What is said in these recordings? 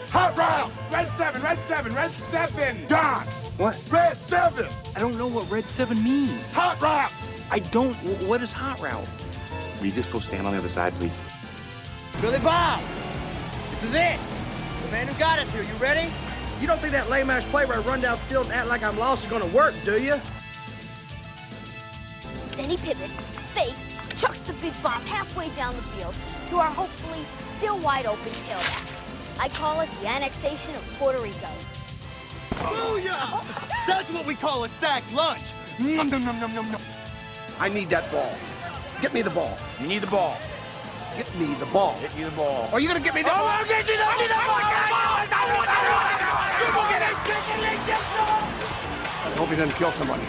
Hot route! Red 7, red 7, red 7! John! What? Red 7! I don't know what red 7 means. Hot route! I don't. What is hot route? Will you just go stand on the other side, please? Billy Bob, this is it. The man who got us here. You ready? You don't think that lame-ass play where I run down field and act like I'm lost is gonna work, do you? Then he pivots, fakes, chucks the big bomb halfway down the field to our hopefully still wide-open tailback. I call it the annexation of Puerto Rico. Booyah! That's what we call a sack lunch. Nom, nom, nom, nom, nom, nom. I need that ball. Get me the ball. You need the ball. Get me the ball. Get you the ball. Are you gonna get me the ball? I'll get you the ball! I hope he doesn't kill somebody.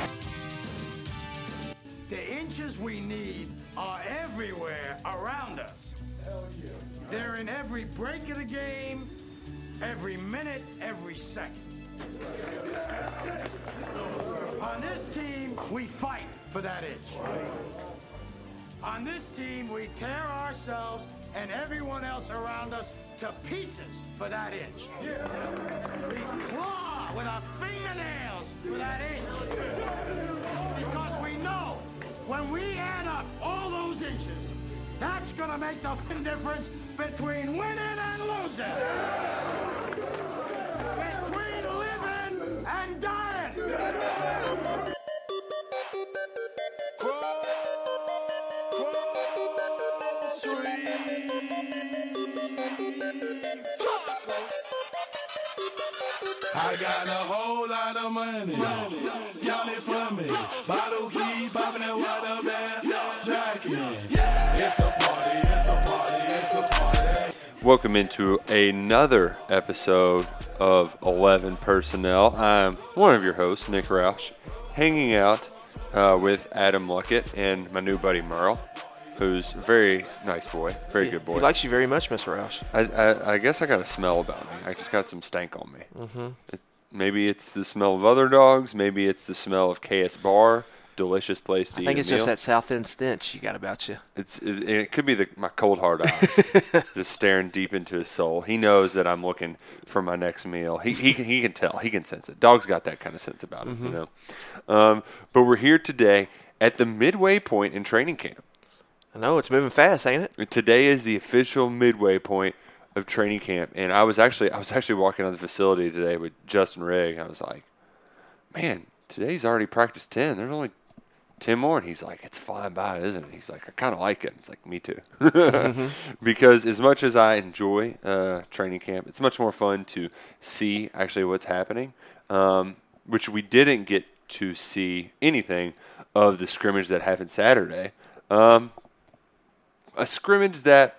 The inches we need are everywhere around us. Hell yeah. They're in every break of the game, every minute, every second. On this team, we fight for that inch. On this team, we tear ourselves and everyone else around us to pieces for that inch. We claw with our fingernails for that inch. Because we know when we add up all those inches, that's gonna make the difference between winning and losing. Between living and dying. I got a whole lot of money. Y'all it for me. Bottle key, popping that water bag, jacking. It's a party, it's a party, it's a party. Welcome into another episode of 11 Personnel. I'm one of your hosts, Nick Roush, hanging out with Adam Luckett and my new buddy Merle, who's a very nice boy, very good boy. He likes you very much, Mr. Roush. I guess I got a smell about me. I just got some stank on me. Maybe it's the smell of other dogs. Maybe it's the smell of KS Bar. Delicious place to eat. I think it's a meal. just that South End stench you got about you. It could be my cold hard eyes, just staring deep into his soul. He knows that I'm looking for my next meal. He can tell. He can sense it. Dogs got that kind of sense about him, you know. But we're here today at the midway point in training camp. I know, it's moving fast, ain't it? Today is the official midway point of training camp, and I was actually walking on the facility today with Justin Rigg. I was like, man, today's already practice 10. There's only 10 more, and he's like, it's flying by, isn't it? He's like, I kind of like it. It's like, me too. Because as much as I enjoy training camp, it's much more fun to see actually what's happening, which we didn't get to see anything of the scrimmage that happened Saturday. A scrimmage that,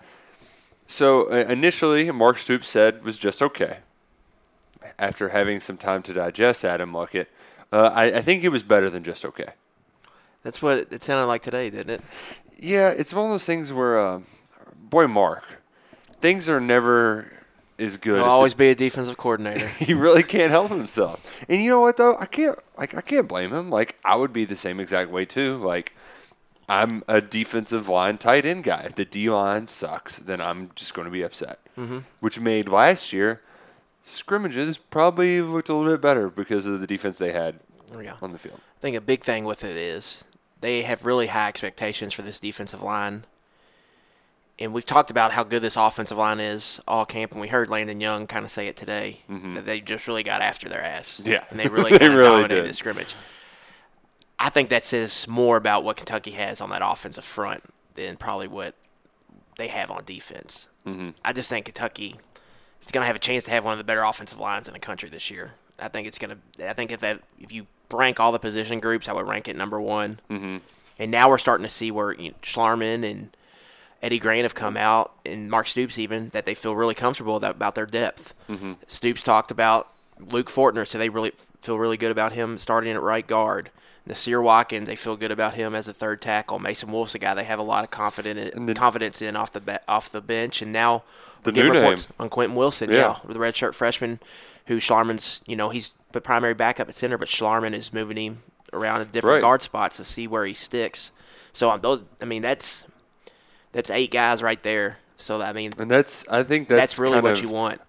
initially Mark Stoops said was just okay. After having some time to digest Adam Luckett, I think it was better than just okay. That's what it sounded like today, didn't it? Yeah, it's one of those things where, boy, Mark, things are never as good. He'll always be a defensive coordinator. He really can't help himself. And you know what, though? I can't blame him. Like, I would be the same exact way, too. Like, I'm a defensive line tight end guy. If the D-line sucks, then I'm just going to be upset. Which made last year scrimmages probably looked a little bit better because of the defense they had on the field. I think a big thing with it is they have really high expectations for this defensive line. And we've talked about how good this offensive line is all camp, and we heard Landon Young kind of say it today, that they just really got after their ass. Yeah. And they really kind of dominated the scrimmage. I think that says more about what Kentucky has on that offensive front than probably what they have on defense. I just think Kentucky is going to have a chance to have one of the better offensive lines in the country this year. I think it's going to. I think if you rank all the position groups, I would rank it number one. And now we're starting to see where Schlarman and Eddie Grant have come out, and Mark Stoops even, that they feel really comfortable about their depth. Stoops talked about Luke Fortner, so they really feel really good about him starting at right guard. Nasir Watkins, they feel good about him as a third tackle. Mason Wolf's a guy they have a lot of confidence in off the bench. And now the new name on Quentin Wilson, the redshirt freshman, who Schlarman's, he's the primary backup at center, but Schlarman is moving him around at different guard spots to see where he sticks. So that's 8 guys right there. So I think that's really what you want.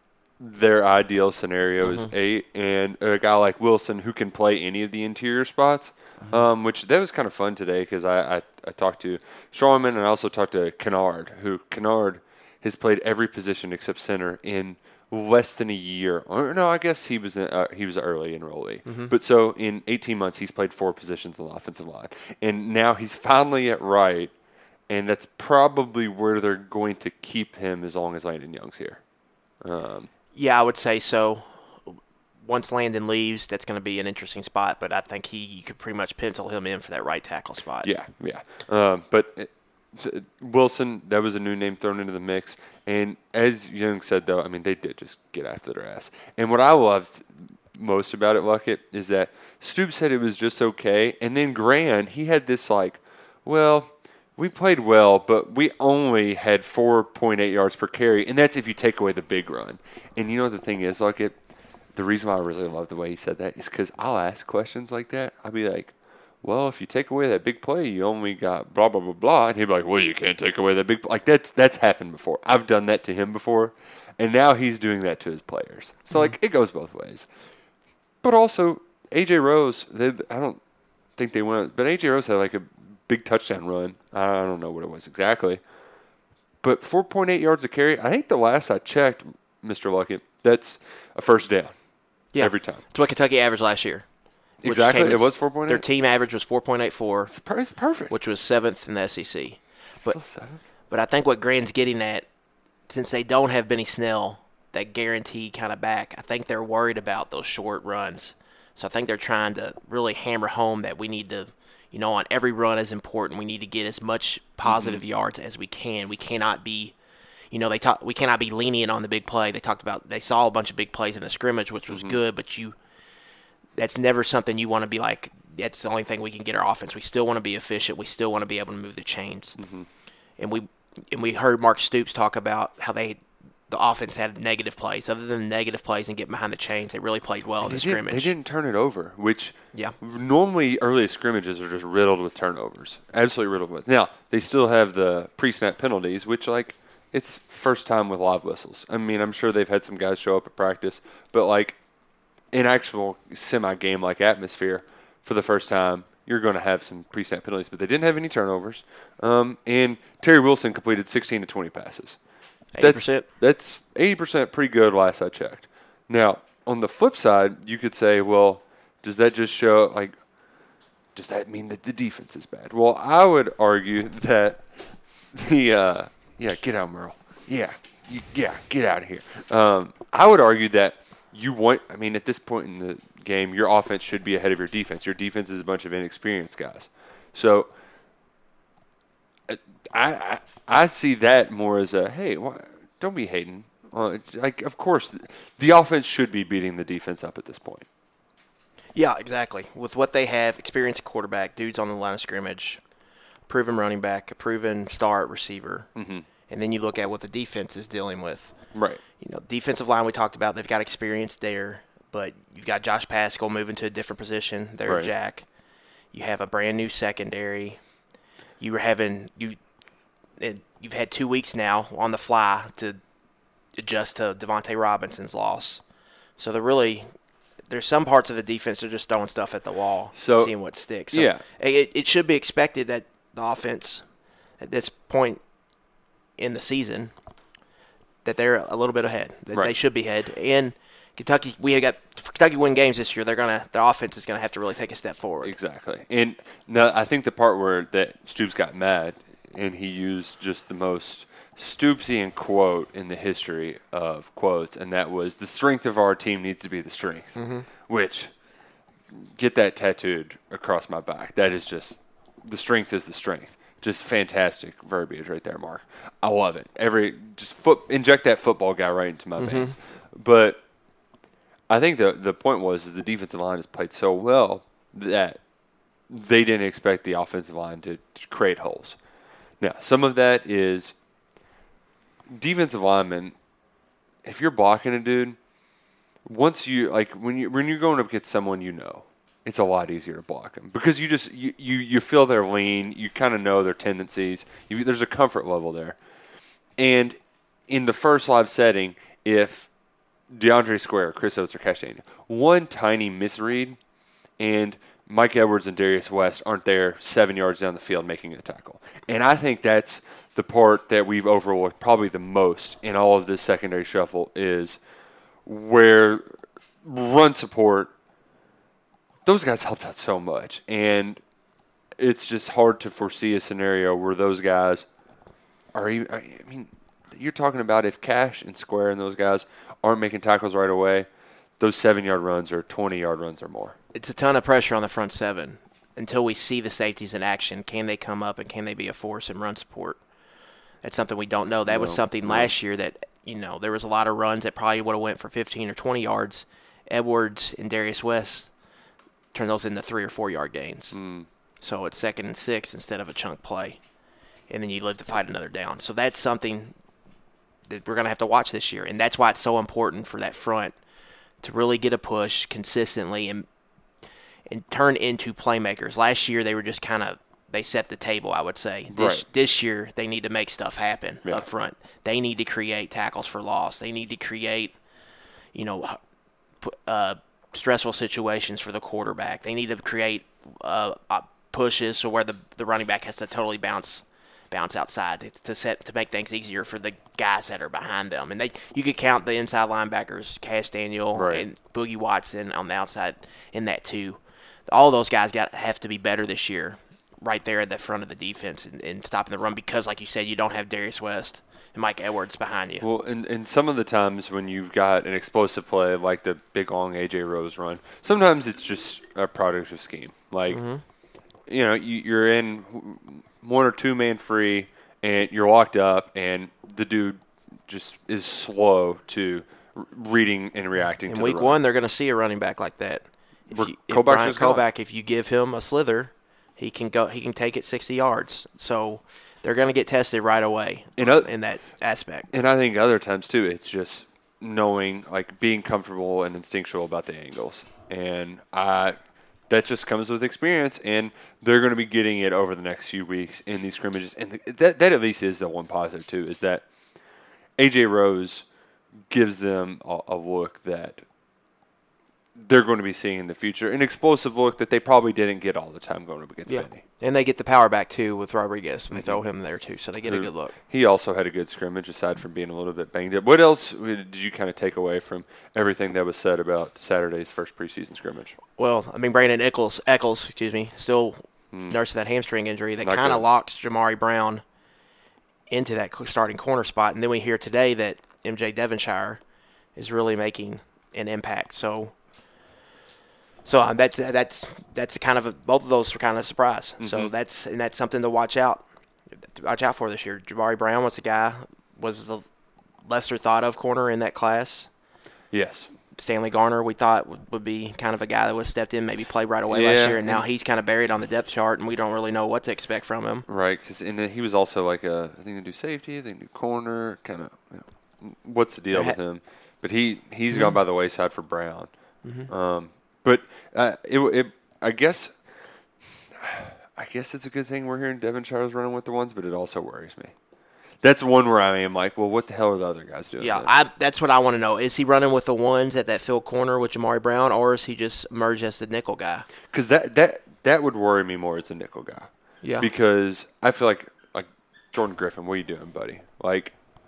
their ideal scenario is 8, and a guy like Wilson who can play any of the interior spots, which that was kind of fun today because I talked to Shawman and I also talked to Kennard, who Kennard has played every position except center in less than a year. Or no, I guess he was early enrollee. But so in 18 months, he's played 4 positions on the offensive line, and now he's finally at right, and that's probably where they're going to keep him as long as Landon Young's here. Yeah, I would say so. Once Landon leaves, that's going to be an interesting spot, but I think you could pretty much pencil him in for that right tackle spot. Yeah. Wilson, that was a new name thrown into the mix. And as Young said, though, I mean, they did just get after their ass. And what I loved most about it, Luckett, is that Stoops said it was just okay. And then Grand, he had this we played well, but we only had 4.8 yards per carry. And that's if you take away the big run. And you know what the thing is, Luckett? The reason why I really love the way he said that is because I'll ask questions like that. I'll be like, well, if you take away that big play, you only got blah, blah, blah, blah. And he'd be like, well, you can't take away that big play. Like, that's happened before. I've done that to him before. And now he's doing that to his players. So, it goes both ways. But also, A.J. Rose, I don't think they went, but A.J. Rose had a big touchdown run. I don't know what it was exactly. But 4.8 yards a carry, I think the last I checked, Mr. Luckett, that's a first down. Yeah. Every time. It's what Kentucky averaged last year. Exactly. It was 4.8? Their team average was 4.84. It's perfect. Which was 7th in the SEC. Still 7th. But I think what Grand's getting at, since they don't have Benny Snell, that guarantee kind of back, I think they're worried about those short runs. So I think they're trying to really hammer home that we need to, on every run is important. We need to get as much positive yards as we can. We cannot be we cannot be lenient on the big play. They saw a bunch of big plays in the scrimmage, which was good, but that's never something you want to be like, that's the only thing we can get our offense. We still want to be efficient. We still want to be able to move the chains. And we heard Mark Stoops talk about how the offense had negative plays. Other than negative plays and getting behind the chains, they really played well in the scrimmage. They didn't turn it over, which normally early scrimmages are just riddled with turnovers. Absolutely riddled with. Now, they still have the pre-snap penalties, which, it's first time with live whistles. I mean, I'm sure they've had some guys show up at practice, but in actual semi-game-like atmosphere, for the first time, you're going to have some pre-snap penalties. But they didn't have any turnovers. And Terry Wilson completed 16 to 20 passes. 80%? That's 80% pretty good last I checked. Now, on the flip side, you could say, well, does that just show, does that mean that the defense is bad? Well, I would argue that get out, Merle. Get out of here. I would argue that at this point in the game, your offense should be ahead of your defense. Your defense is a bunch of inexperienced guys. So I see that more as hey, don't be hating. Of course, the offense should be beating the defense up at this point. Yeah, exactly. With what they have, experienced quarterback, dudes on the line of scrimmage, proven running back, a proven star at receiver. And then you look at what the defense is dealing with. Right. Defensive line we talked about, they've got experience there, but you've got Josh Paschal moving to a different position there at Jack. You have a brand new secondary. You've had 2 weeks now on the fly to adjust to Devontae Robinson's loss. So there's some parts of the defense that are just throwing stuff at the wall, seeing what sticks. So it should be expected that the offense at this point in the season that they're a little bit ahead. They should be ahead. And Kentucky, Kentucky win games this year. Their offense is gonna have to really take a step forward. Exactly. And now I think the part where that Stoops got mad and he used just the most Stoopsian quote in the history of quotes, and that was, the strength of our team needs to be the strength, which, get that tattooed across my back. That is just, the strength is the strength. Just fantastic verbiage right there, Mark. I love it. Inject that football guy right into my veins. But I think the point was the defensive line has played so well that they didn't expect the offensive line to create holes. Now, some of that is defensive linemen. If you're blocking a dude, once you when you're going up against someone it's a lot easier to block them because you feel their lean, you kind of know their tendencies. There's a comfort level there, and in the first live setting, if DeAndre Square, Chris Oates, or Cash Daniel. One tiny misread, and Mike Edwards and Darius West aren't there 7 yards down the field making a tackle. And I think that's the part that we've overlooked probably the most in all of this secondary shuffle is where run support, those guys helped out so much. And it's just hard to foresee a scenario where those guys are even, I mean, you're talking about if Cash and Square and those guys aren't making tackles right away, those 7-yard runs are 20-yard runs or more. It's a ton of pressure on the front seven until we see the safeties in action. Can they come up and can they be a force and run support? That's something we don't know. That was something last year that, there was a lot of runs that probably would have went for 15 or 20 yards. Edwards and Darius West turned those into 3 or 4 yard gains. So it's 2nd and 6 instead of a chunk play. And then you live to fight another down. So that's something that we're going to have to watch this year. And that's why it's so important for that front to really get a push consistently and turn into playmakers. Last year they were just they set the table, I would say. This year they need to make stuff happen up front. They need to create tackles for loss. They need to create, stressful situations for the quarterback. They need to create pushes so where the running back has to totally bounce outside to make things easier for the guys that are behind them. And you could count the inside linebackers, Cash Daniel and Boogie Watson on the outside in that too. All those guys have to be better this year, right there at the front of the defense and stopping the run because, like you said, you don't have Darius West and Mike Edwards behind you. Well, and some of the times when you've got an explosive play like the big, long A.J. Rose run, sometimes it's just a product of scheme. Like, you're in 1 or 2 man free and you're locked up and the dude just is slow to reading and reacting to the run. In week 1, they're going to see a running back like that. If Brian Koback, if you give him a slither, he can take it 60 yards. So they're going to get tested right away in that aspect. And I think other times too, it's just knowing, like being comfortable and instinctual about the angles. And that just comes with experience, and they're going to be getting it over the next few weeks in these scrimmages. And that at least is the one positive too, is that A.J. Rose gives them a look that they're going to be seeing in the future, an explosive look that they probably didn't get all the time going up against Benny. And they get the power back, too, with Rodriguez, and they throw him there, too, so they get a good look. He also had a good scrimmage, aside from being a little bit banged up. What else did you kind of take away from everything that was said about Saturday's first preseason scrimmage? Well, Brandon Eccles, still nursing that hamstring injury that kind of locks Jamari Brown into that starting corner spot. And then we hear today that MJ Devonshire is really making an impact. So that's kind of both of those were kind of a surprise. Mm-hmm. So that's something to watch out for this year. Jabari Brown was the lesser thought of corner in that class. Yes. Stanley Garner we thought would be kind of a guy that would have stepped in, maybe played right away last year, and now he's kind of buried on the depth chart, and we don't really know what to expect from him. Right, because he was also like I think they do safety, they do corner, kind of. What's the deal with him? But he's gone by the wayside for Brown. Mm-hmm. But I guess it's a good thing we're hearing Devonshire's running with the ones, but it also worries me. That's one where I am like, well, what the hell are the other guys doing? Yeah, that's what I want to know. Is he running with the ones at that field corner with Jamari Brown, or is he just emerged as the nickel guy? Because that would worry me more as a nickel guy. Yeah. Because I feel like Jordan Griffin, what are you doing, buddy? Like,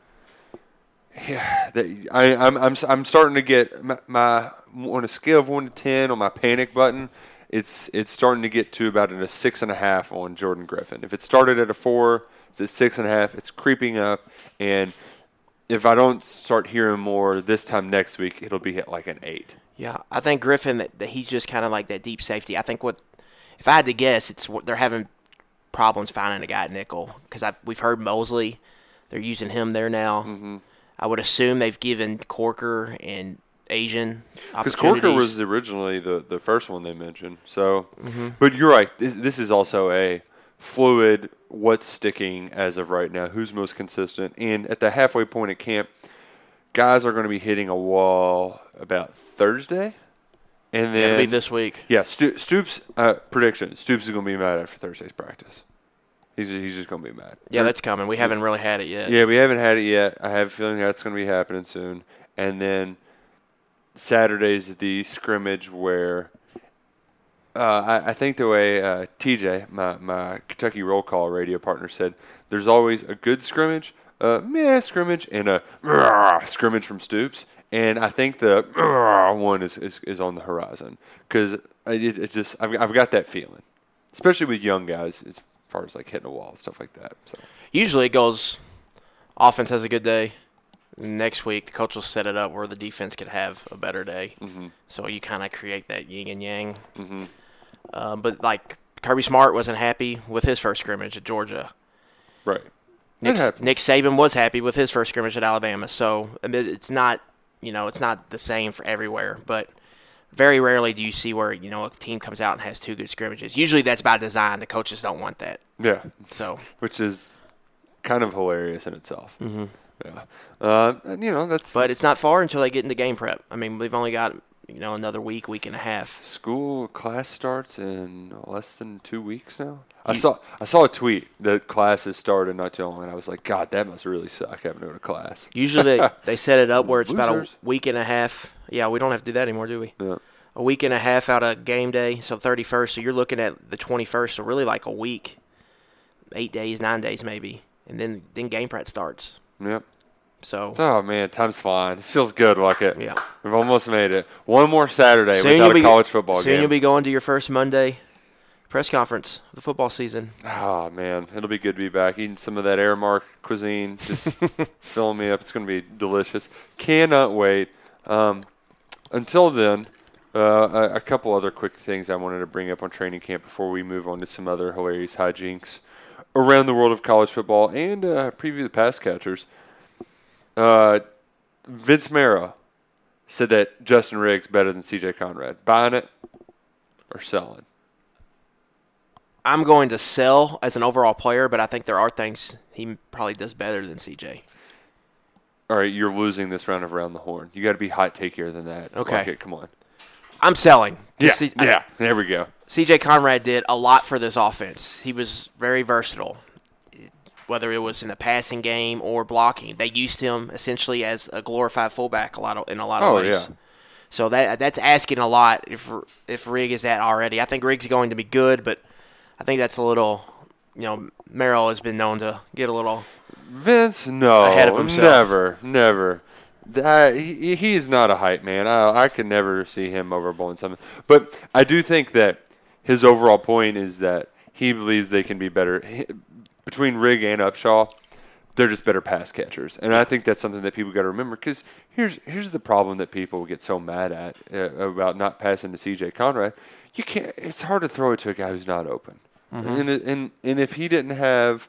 yeah, I'm starting to get my on a scale of 1 to 10 on my panic button. It's starting to get to about a 6.5 on Jordan Griffin. If it started at a 4, it's at 6.5. It's creeping up, and if I don't start hearing more this time next week, it'll be at like an 8. Yeah, I think Griffin that he's just kind of like that deep safety. I think if I had to guess, it's they're having problems finding a guy at nickel because we've heard Mosley, they're using him there now. Mm-hmm. I would assume they've given Corker and Asian opportunities. Because Corker was originally the first one they mentioned. So, But you're right. This is also a fluid, what's sticking as of right now, who's most consistent. And at the halfway point at camp, guys are going to be hitting a wall about Thursday. And then it'll be this week. Yeah, Stoops, prediction, Stoops is going to be mad after Thursday's practice. He's just going to be mad. Yeah, that's coming. We haven't really had it yet. Yeah, we haven't had it yet. I have a feeling that's going to be happening soon. And then Saturday's the scrimmage where I think the way TJ, my Kentucky roll call radio partner, said, there's always a good scrimmage, meh scrimmage, and a scrimmage from Stoops. And I think the one is on the horizon because it just I've got that feeling, especially with young guys as far as like hitting a wall, stuff like that. So usually it goes, offense has a good day. Next week, the coach will set it up where the defense could have a better day. Mm-hmm. So you kind of create that yin and yang. Mm-hmm. But like Kirby Smart wasn't happy with his first scrimmage at Georgia. Right. Nick Saban was happy with his first scrimmage at Alabama. So I mean, it's not the same for everywhere. But very rarely do you see where a team comes out and has two good scrimmages. Usually that's by design. The coaches don't want that. Yeah. So which is kind of hilarious in itself. Mm-hmm. Yeah. That's. But it's not far until they get into game prep. I mean, we've only got another week and a half. School class starts in less than 2 weeks now. I saw a tweet that classes started not too long, and I was like, God, that must really suck having to go to class. Usually they set it up where it's about a week and a half. Yeah, we don't have to do that anymore, do we? Yeah. A week and a half out of game day, so 31st. So you're looking at the 21st, so really like a week, 8 days, 9 days maybe, and then game prep starts. Yep. So. Oh man, time's flying. This feels good, Luckett. Yeah. We've almost made it. One more Saturday without a college football game. Soon you'll be going to your first Monday press conference of the football season. Oh man, it'll be good to be back eating some of that Aramark cuisine, just filling me up. It's going to be delicious. Cannot wait. Until then, a couple other quick things I wanted to bring up on training camp before we move on to some other hilarious hijinks around the world of college football and preview the pass catchers. Vince Marrow said that Justin Riggs better than C.J. Conrad. Buying it or selling? I'm going to sell as an overall player, but I think there are things he probably does better than C.J. All right, you're losing this round of Around the Horn. You got to be hot takier than that. Okay. Luckett, come on. I'm selling. Yeah, there we go. C.J. Conrad did a lot for this offense. He was very versatile, whether it was in the passing game or blocking. They used him essentially as a glorified fullback in a lot of ways. Yeah. So that's asking a lot if Riggs is that already. I think Riggs is going to be good, but I think that's a little, Merrill has been known to get a little Vince, no, ahead of himself. Never. He is not a hype man. I could never see him overblowing something. But I do think that his overall point is that he believes they can be better. Between Riggs and Upshaw, they're just better pass catchers. And I think that's something that people got to remember because here's the problem that people get so mad at about not passing to C.J. Conrad. You can't. It's hard to throw it to a guy who's not open. Mm-hmm. And if he didn't have,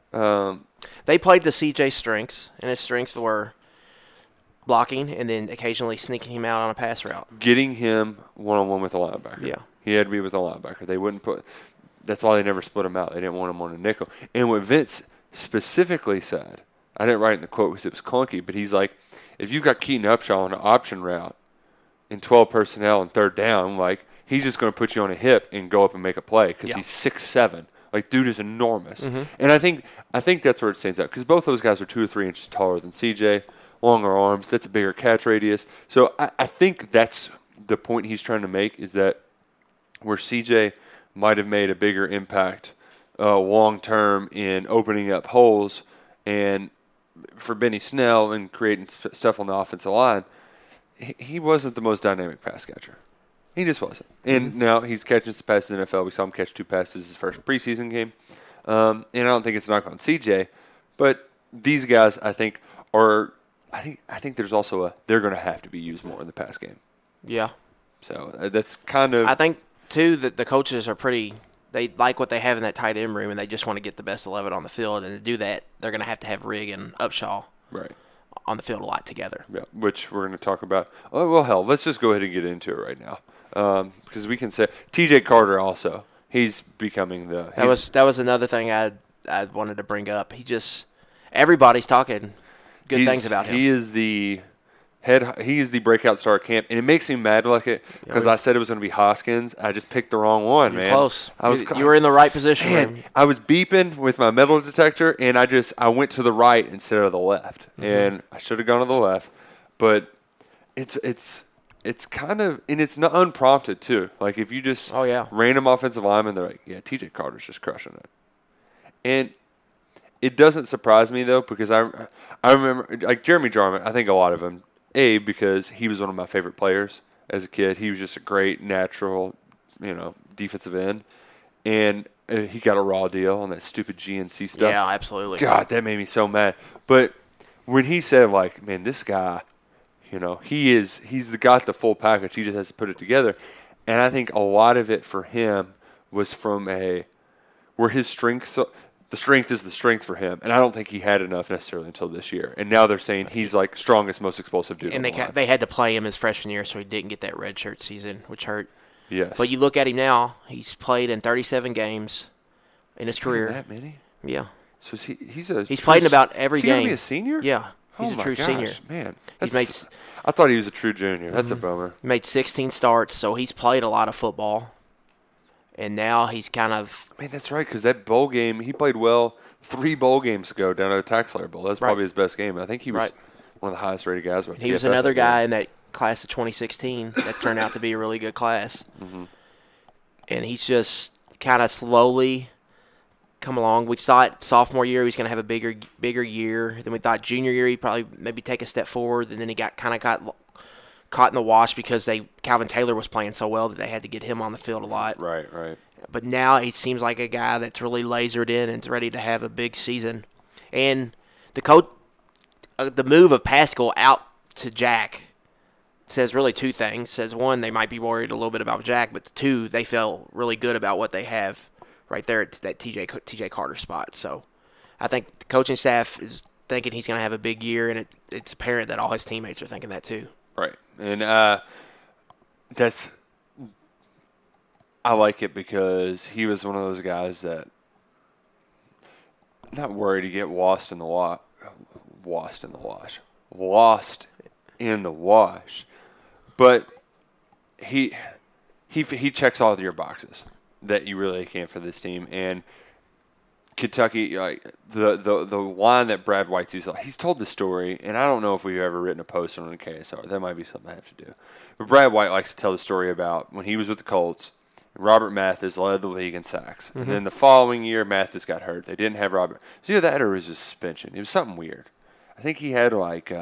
they played to C.J.'s strengths, and his strengths were blocking and then occasionally sneaking him out on a pass route, getting him one-on-one with a linebacker. Yeah, he had to be with a linebacker. They wouldn't put. That's why they never split him out. They didn't want him on a nickel. And what Vince specifically said, I didn't write in the quote because it was clunky, but he's like, if you've got Keaton Upshaw on an option route in 12 personnel and third down, like he's just going to put you on a hip and go up and make a play because he's 6'7". Like, dude is enormous. Mm-hmm. And I think that's where it stands out because both those guys are 2 or 3 inches taller than CJ, longer arms. That's a bigger catch radius. So I think that's the point he's trying to make is that where CJ might have made a bigger impact long-term in opening up holes and for Benny Snell and creating stuff on the offensive line, he wasn't the most dynamic pass catcher. He just wasn't. And now he's catching some passes in the NFL. We saw him catch 2 passes his first preseason game. And I don't think it's a knock on CJ, but these guys I think are I think there's also they're going to have to be used more in the pass game. Yeah. So that's kind of I think too that the coaches are they like what they have in that tight end room and they just want to get the best 11 on the field, and to do that they're going to have Riggs and Upshaw on the field a lot together. Yeah, which we're going to talk about. Oh, well, hell, let's just go ahead and get into it right now. Because we can say TJ Carter also. He's becoming the that was another thing I wanted to bring up. Everybody's talking good things about him. He is the breakout star at camp, and it makes me mad because I said it was going to be Hoskins. I just picked the wrong one, man. Close. You were in the right position. Man, I was beeping with my metal detector, and I went to the right instead of the left, and I should have gone to the left. But it's it's kind of, and it's not unprompted too. Like if you just random offensive lineman, they're like, yeah, TJ Carter's just crushing it. And it doesn't surprise me though, because I remember like Jeremy Jarman. I think a lot of him, because he was one of my favorite players as a kid. He was just a great natural, defensive end, and he got a raw deal on that stupid GNC stuff. Yeah, absolutely. God, that made me so mad. But when he said like, man, this guy, he's got the full package. He just has to put it together. And I think a lot of it for him was from where his strength. The strength is the strength for him, and I don't think he had enough necessarily until this year. And now they're saying he's like strongest, most explosive dude. And they had to play him his freshman year, so he didn't get that redshirt season, which hurt. Yes. But you look at him now; he's played in 37 games in his career. That many? Yeah. So he's played in about every game. Is he be a senior? Yeah. He's a true senior. Man, I thought he was a true junior. That's a bummer. He made 16 starts, so he's played a lot of football. And now he's kind of... Man, that's right, because that bowl game, he played well 3 bowl games ago down at the Taxslayer Bowl. That's probably his best game. I think he was one of the highest rated guys. He was another guy in that class of 2016 that's turned out to be a really good class. Mm-hmm. And he's just kind of slowly come along. We thought sophomore year he was going to have a bigger year. Then we thought junior year he'd probably maybe take a step forward. And then he got caught in the wash because Calvin Taylor was playing so well that they had to get him on the field a lot. Right. But now he seems like a guy that's really lasered in and is ready to have a big season. And the move of Pascal out to Jack says really 2 things. Says one, they might be worried a little bit about Jack, but 2, they feel really good about what they have right there at that TJ Carter spot. So I think the coaching staff is thinking he's going to have a big year, and it's apparent that all his teammates are thinking that too. Right. And I like it because he was one of those guys that not worried to get lost in the wash. But he checks all of your boxes that you really can for this team. And Kentucky, like the line that Brad White's used, he's told the story, and I don't know if we've ever written a post on the KSR. That might be something I have to do. But Brad White likes to tell the story about when he was with the Colts, Robert Mathis led the league in sacks. Mm-hmm. And then the following year, Mathis got hurt. They didn't have Robert. It was either that or it was a suspension. It was something weird. I think he had like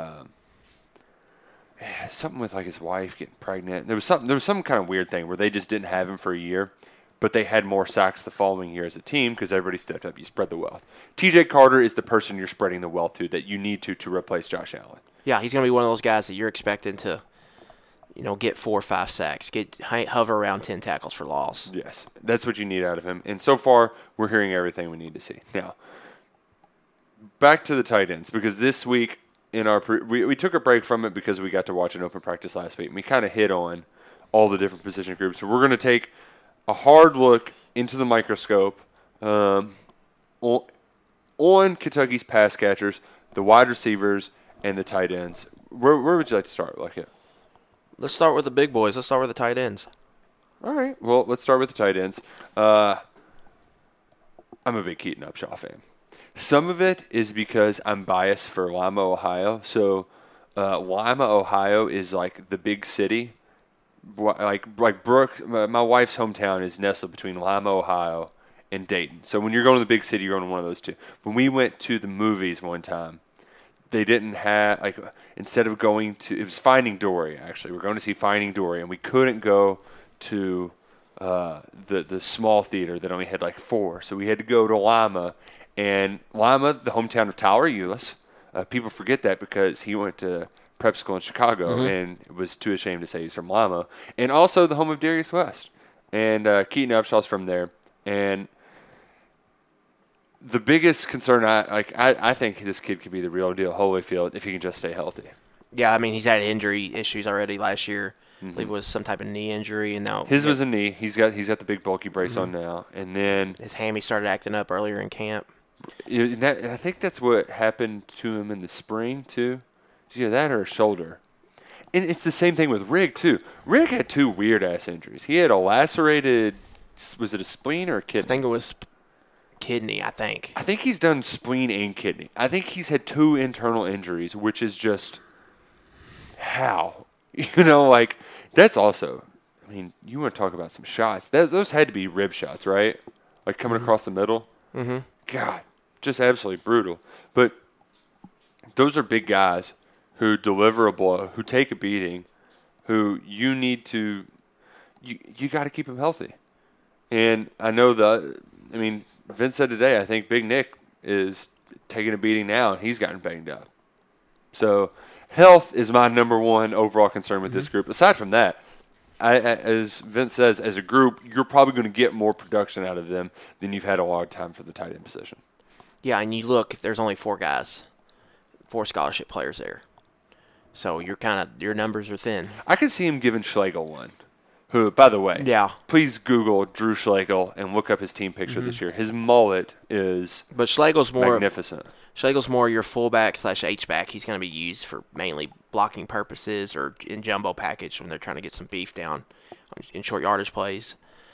something with like his wife getting pregnant. There was some kind of weird thing where they just didn't have him for a year. But they had more sacks the following year as a team because everybody stepped up. You spread the wealth. TJ Carter is the person you're spreading the wealth to that you need to replace Josh Allen. Yeah, he's going to be one of those guys that you're expecting to, get 4 or 5 sacks, hover around 10 tackles for loss. Yes, that's what you need out of him. And so far, we're hearing everything we need to see. Now, back to the tight ends, because this week in our we took a break from it because we got to watch an open practice last week. And we kind of hit on all the different position groups. So we're going to take a hard look into the microscope on Kentucky's pass catchers, the wide receivers, and the tight ends. Where would you like to start? Let's start with the big boys. Let's start with the tight ends. All right. Well, let's start with the tight ends. I'm a big Keaton Upshaw fan. Some of it is because I'm biased for Lima, Ohio. So Lima, Ohio is like the big city. Like Brooke, my wife's hometown is nestled between Lima, Ohio, and Dayton. So when you're going to the big city, you're going to one of those two. When we went to the movies one time, they didn't have instead of going to, it was Finding Dory. Actually, we're going to see Finding Dory, and we couldn't go to the small theater that only had 4. So we had to go to Lima, and Lima, the hometown of Tyler Ulis. People forget that because he went to prep school in Chicago and was too ashamed to say he's from Lima, and also the home of Darius West. And Keaton Upshaw's from there. And the biggest concern, I think this kid could be the real deal, Holyfield, if he can just stay healthy. Yeah, I mean, he's had injury issues already last year. I believe it was some type of knee injury, and now his was a knee. He's got the big bulky brace on now, and then his hammy started acting up earlier in camp. And I think that's what happened to him in the spring too. Either that or a shoulder. And it's the same thing with Rigg, too. Rigg had 2 weird-ass injuries. He had a lacerated, was it a spleen or a kidney? I think it was kidney, I think. I think he's done spleen and kidney. I think he's had 2 internal injuries, which is just how. You know, like, that's also, I mean, you want to talk about some shots. Those had to be rib shots, right? Like coming across the middle. Mm-hmm. God, just absolutely brutal. But those are big guys who deliver a blow, who take a beating, who you need to, you got to keep them healthy. And I know Vince said today, I think Big Nick is taking a beating now, and he's gotten banged up. So health is my number one overall concern with this group. Aside from that, as Vince says, as a group, you're probably going to get more production out of them than you've had a lot of time for the tight end position. Yeah, and you look, there's only 4 scholarship players there. So your numbers are thin. I could see him giving Schlegel one. Who, by the way, please Google Drew Schlegel and look up his team picture this year. His mullet is Schlegel's magnificent. Schlegel's more your fullback / H-back. He's going to be used for mainly blocking purposes or in jumbo package when they're trying to get some beef down in short yardage plays.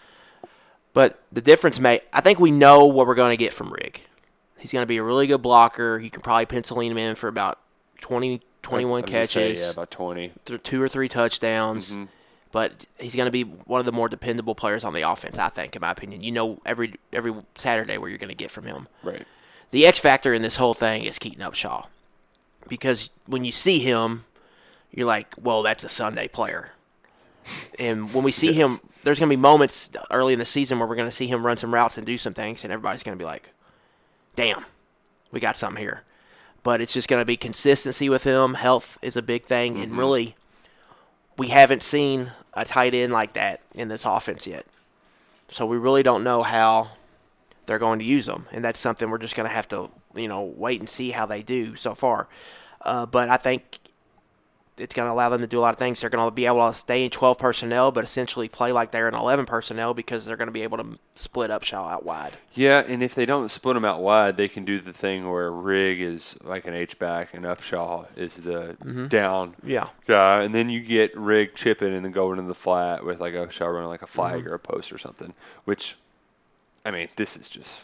But the difference I think we know what we're going to get from Rig. He's going to be a really good blocker. You can probably pencil him in for about 20, 21 catches. About 20. 2 or 3 touchdowns. Mm-hmm. But he's going to be one of the more dependable players on the offense, I think, in my opinion. You know every Saturday where you're going to get from him. Right. The X factor in this whole thing is Keaton Upshaw. Because when you see him, you're like, well, that's a Sunday player. And when we see him, there's going to be moments early in the season where we're going to see him run some routes and do some things, and everybody's going to be like, damn, we got something here. But it's just going to be consistency with him. Health is a big thing. And really, we haven't seen a tight end like that in this offense yet. So we really don't know how they're going to use them. And that's something we're just going to have to, wait and see how they do so far. But I think it's going to allow them to do a lot of things. They're going to be able to stay in 12 personnel, but essentially play like they're in 11 personnel because they're going to be able to split Upshaw out wide. Yeah, and if they don't split them out wide, they can do the thing where Rig is like an H-back and Upshaw is the down guy. And then you get Rig chipping and then going into the flat with like Upshaw running like a flag or a post or something, which, this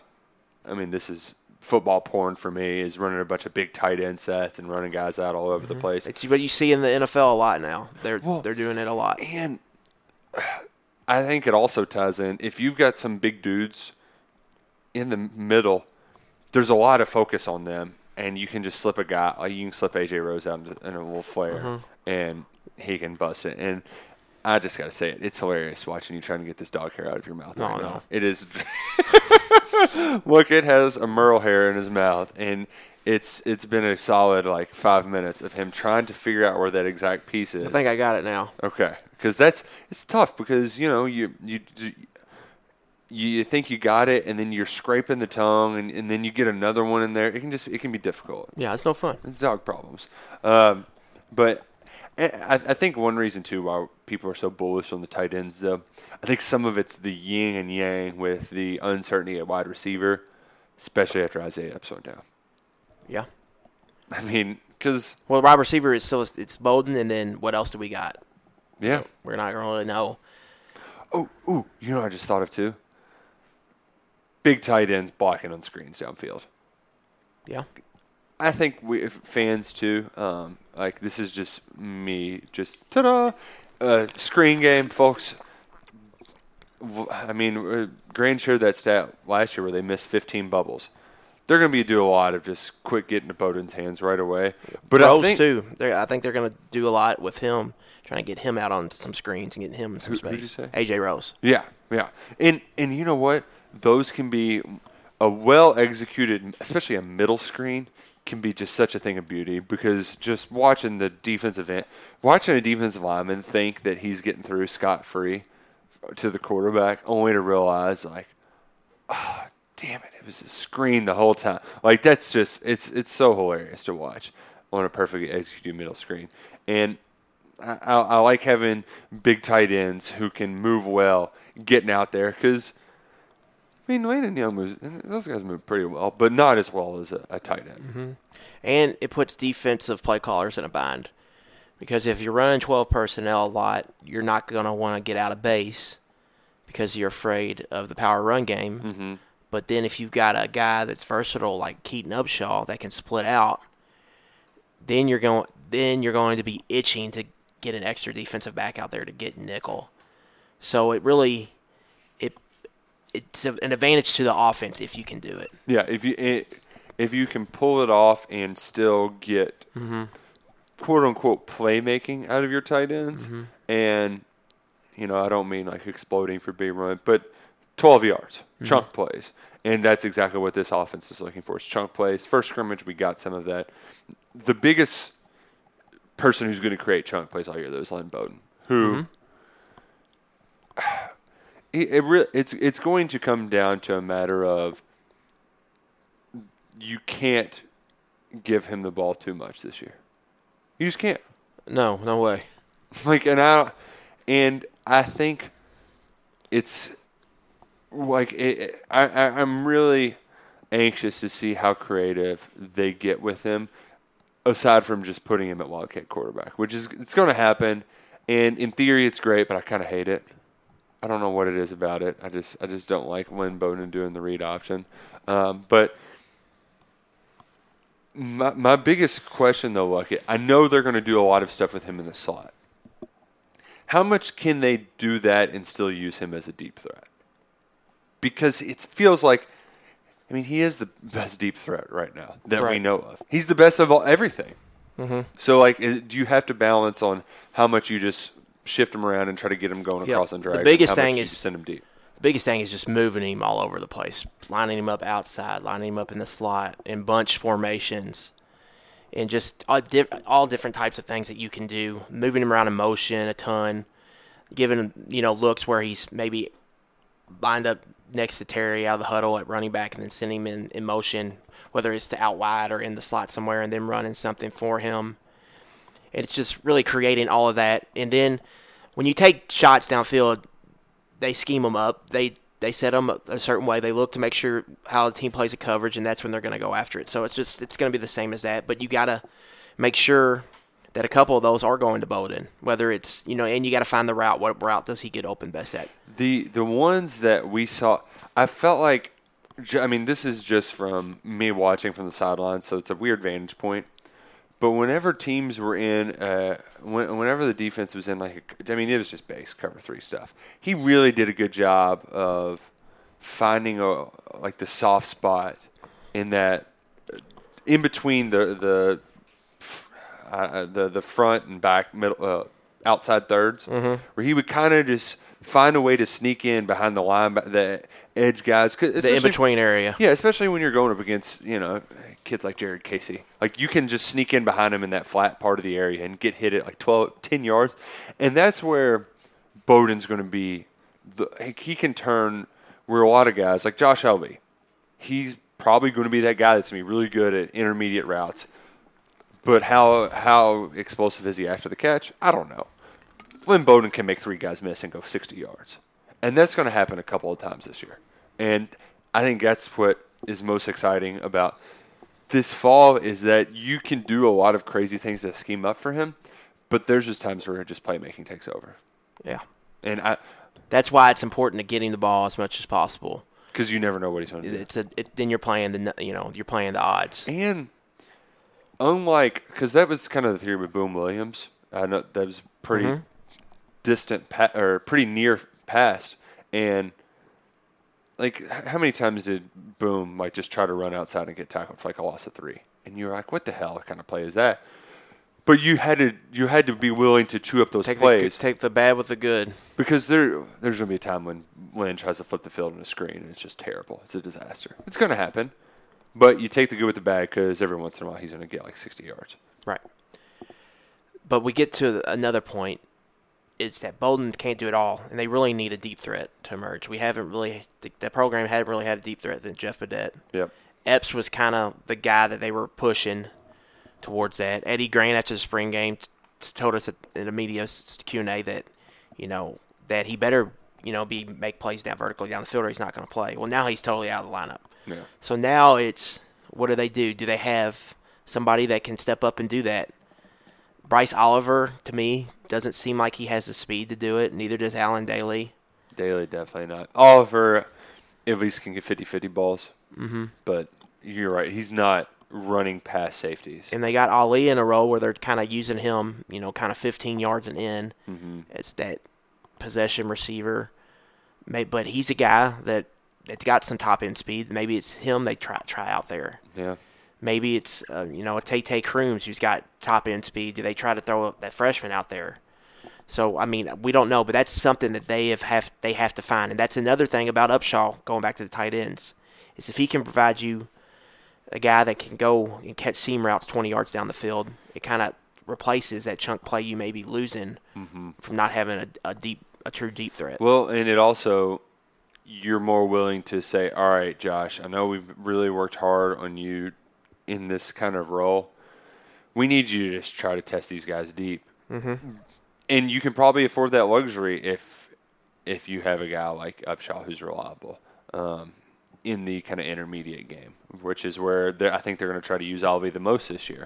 is football porn for me, is running a bunch of big tight end sets and running guys out all over the place. It's what you see in the NFL a lot now. They're doing it a lot. And I think it also ties in, if you've got some big dudes in the middle, there's a lot of focus on them, and you can just slip a guy, like you can slip A.J. Rose out in a little flare, and he can bust it. And I just got to say it's hilarious watching you trying to get this dog hair out of your mouth right now. It is. Look, it has a Merle hair in his mouth, and it's been a solid 5 minutes of him trying to figure out where that exact piece is. I think I got it now. Okay, because it's tough because you think you got it, and then you're scraping the tongue, and then you get another one in there. It can be difficult. Yeah, it's no fun. It's dog problems. But I think one reason too why people are so bullish on the tight ends, though, I think some of it's the yin and yang with the uncertainty at wide receiver, especially after Isaiah Epps went down. Yeah. Because wide receiver is still it's Bowden, and then what else do we got? Yeah, we're not going to really know. Oh, you know what I just thought of too? Big tight ends blocking on screens downfield. Yeah. I think we fans too. This is just me. Just ta-da! Screen game, folks. Grand shared that stat last year where they missed 15 bubbles. They're going to be doing a lot of just quick getting to Bowden's hands right away. But Rose too. I think they're going to do a lot with him, trying to get him out on some screens and getting him in some space. Who'd you say? A.J. Rose. Yeah. And you know what? Those can be a well-executed, especially a middle screen, can be just such a thing of beauty, because just watching a defensive lineman think that he's getting through scot-free to the quarterback, only to realize damn it was a screen the whole time. That's just it's so hilarious to watch on a perfectly executed middle screen. And I like having big tight ends who can move well, getting out there, because Landon Young moves. Those guys move pretty well, but not as well as a tight end. Mm-hmm. And it puts defensive play callers in a bind, because if you're running 12 personnel a lot, you're not going to want to get out of base because you're afraid of the power run game. Mm-hmm. But then if you've got a guy that's versatile like Keaton Upshaw that can split out, then you're going to be itching to get an extra defensive back out there to get nickel. So it really it's an advantage to the offense if you can do it. Yeah, if you can pull it off and still get quote unquote playmaking out of your tight ends, and I don't mean like exploding for big run, but 12 yards, chunk plays. And that's exactly what this offense is looking for. It's chunk plays. First scrimmage, we got some of that. The biggest person who's going to create chunk plays all year, though, is Lynn Bowden, who it's going to come down to a matter of you can't give him the ball too much this year. You just can't. No way. And I think it's like I'm really anxious to see how creative they get with him, aside from just putting him at Wildcat quarterback, which is it's going to happen. And in theory, it's great, but I kind of hate it. I don't know what it is about it. I just don't like Lynn Bowden doing the read option. But my biggest question, though, Lucky, I know they're going to do a lot of stuff with him in the slot. How much can they do that and still use him as a deep threat? Because it feels like, he is the best deep threat right now that we know of. He's the best of everything. So, do you have to balance on how much you just shift him around and try to get him going across and drag? The biggest thing is send him deep. The biggest thing is just moving him all over the place, lining him up outside, lining him up in the slot, in bunch formations, and just all different types of things that you can do. Moving him around in motion a ton, giving him looks where he's maybe lined up next to Terry out of the huddle at running back, and then sending him in motion, whether it's to out wide or in the slot somewhere, and then running something for him. It's just really creating all of that. And then when you take shots downfield, they scheme them up. They set them a certain way. They look to make sure how the team plays the coverage, and that's when they're going to go after it. So it's going to be the same as that. But you got to make sure that a couple of those are going to Bowden, whether it's, and you got to find the route. What route does he get open best at? The ones that we saw, I felt like, this is just from me watching from the sidelines, so it's a weird vantage point. But whenever teams were in, whenever the defense was in, it was just base cover 3 stuff. He really did a good job of finding the soft spot in that, in between the front and back middle outside thirds, where he would kind of just find a way to sneak in behind the line, the edge guys, the in between area. Yeah, especially when you're going up against kids like Jared Casey. You can just sneak in behind him in that flat part of the area and get hit at 10 yards. And that's where Bowden's going to be. He can turn where a lot of guys, like Josh Helvey, he's probably going to be that guy that's going to be really good at intermediate routes. But how explosive is he after the catch? I don't know. Lynn Bowden can make 3 guys miss and go 60 yards. And that's going to happen a couple of times this year. And I think that's what is most exciting about this fall, is that you can do a lot of crazy things to scheme up for him, but there's just times where just playmaking takes over. Yeah. And that's why it's important to get him the ball as much as possible. Because you never know what he's going to do. Then you're playing you're playing the odds. And unlike, because that was kind of the theory with Boom Williams. I know that was pretty distant or pretty near past. And how many times did Boom just try to run outside and get tackled for a loss of 3? And you're like, what the hell kind of play is that? But you had to be willing to chew up those plays. Take the bad with the good. Because there's going to be a time when Lynn tries to flip the field on a screen, and it's just terrible. It's a disaster. It's going to happen. But you take the good with the bad, because every once in a while he's going to get 60 yards. Right. But we get to another point. It's that Bowden can't do it all, and they really need a deep threat to emerge. We haven't really – the program hadn't really had a deep threat than Jeff Badette. Yep. Epps was kind of the guy that they were pushing towards that. Eddie Grant, after the spring game, told us in the media Q&A that, that he better, make plays vertically down the field or he's not going to play. Well, now he's totally out of the lineup. Yeah. So now it's, what do they do? Do they have somebody that can step up and do that? Bryce Oliver, to me, doesn't seem like he has the speed to do it. Neither does Alan Daly. Daly, definitely not. Oliver at least can get 50-50 balls. Mm-hmm. But you're right. He's not running past safeties. And they got Ali in a role where they're kind of using him, kind of 15 yards and in as that possession receiver. But he's a guy that's got some top-end speed. Maybe it's him they try out there. Yeah. Maybe it's, a Tay Crooms who's got top-end speed. Do they try to throw that freshman out there? So, I mean, we don't know, but that's something that they have to find. And that's another thing about Upshaw, going back to the tight ends, is if he can provide you a guy that can go and catch seam routes 20 yards down the field, it kind of replaces that chunk play you may be losing from not having a true deep threat. Well, and it also, you're more willing to say, all right, Josh, I know we've really worked hard on you in this kind of role. We need you to just try to test these guys deep. And you can probably afford that luxury if you have a guy like Upshaw who's reliable in the kind of intermediate game, which is where I think they're going to try to use Alvey the most this year.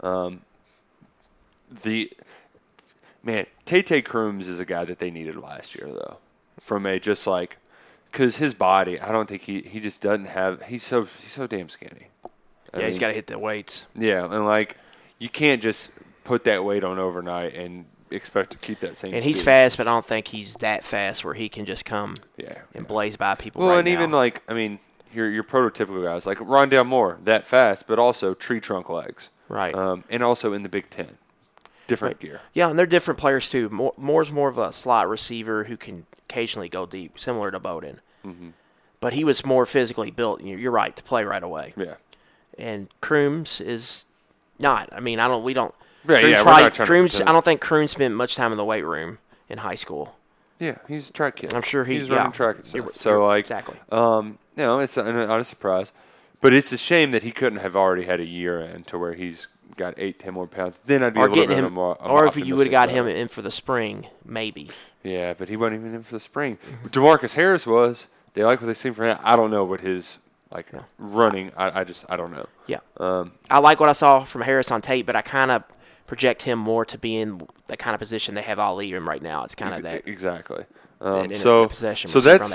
Tay Crooms is a guy that they needed last year, though, from a just like because his body, I don't think he just doesn't have. He's so damn skinny. He's got to hit the weights. Yeah, and like you can't just put that weight on overnight and expect to keep that same. And speed. he's fast, but I don't think he's that fast where he can just come and blaze by people. Well, and even like your prototypical guys like Rondale Moore, that fast, but also tree trunk legs, right? And also in the Big Ten, different gear. Yeah, and they're different players too. Moore's more of a slot receiver who can occasionally go deep, similar to Bowden. But he was more physically built. You're right to play right away. Yeah. And Crooms is not. I mean, we don't. Right, Crooms we're not trying Crooms, to I don't think Crooms spent much time in the weight room in high school. Yeah, he's a track kid. I'm sure he's running track and stuff. Exactly. It's not a surprise, but it's a shame that he couldn't have already had a year in to where he's got 8-10 more pounds. Then I'd be able to run him more. Or if you would have got him in for the spring, maybe. Yeah, but he wasn't even in for the spring. DeMarcus Harris was. They like what they seen from him. I don't know what his running. I don't know. Yeah. I like what I saw from Harris on tape, but I kind of project him more to be in the kind of position they have Ali in right now. It's kind of that exactly. Possession. So that's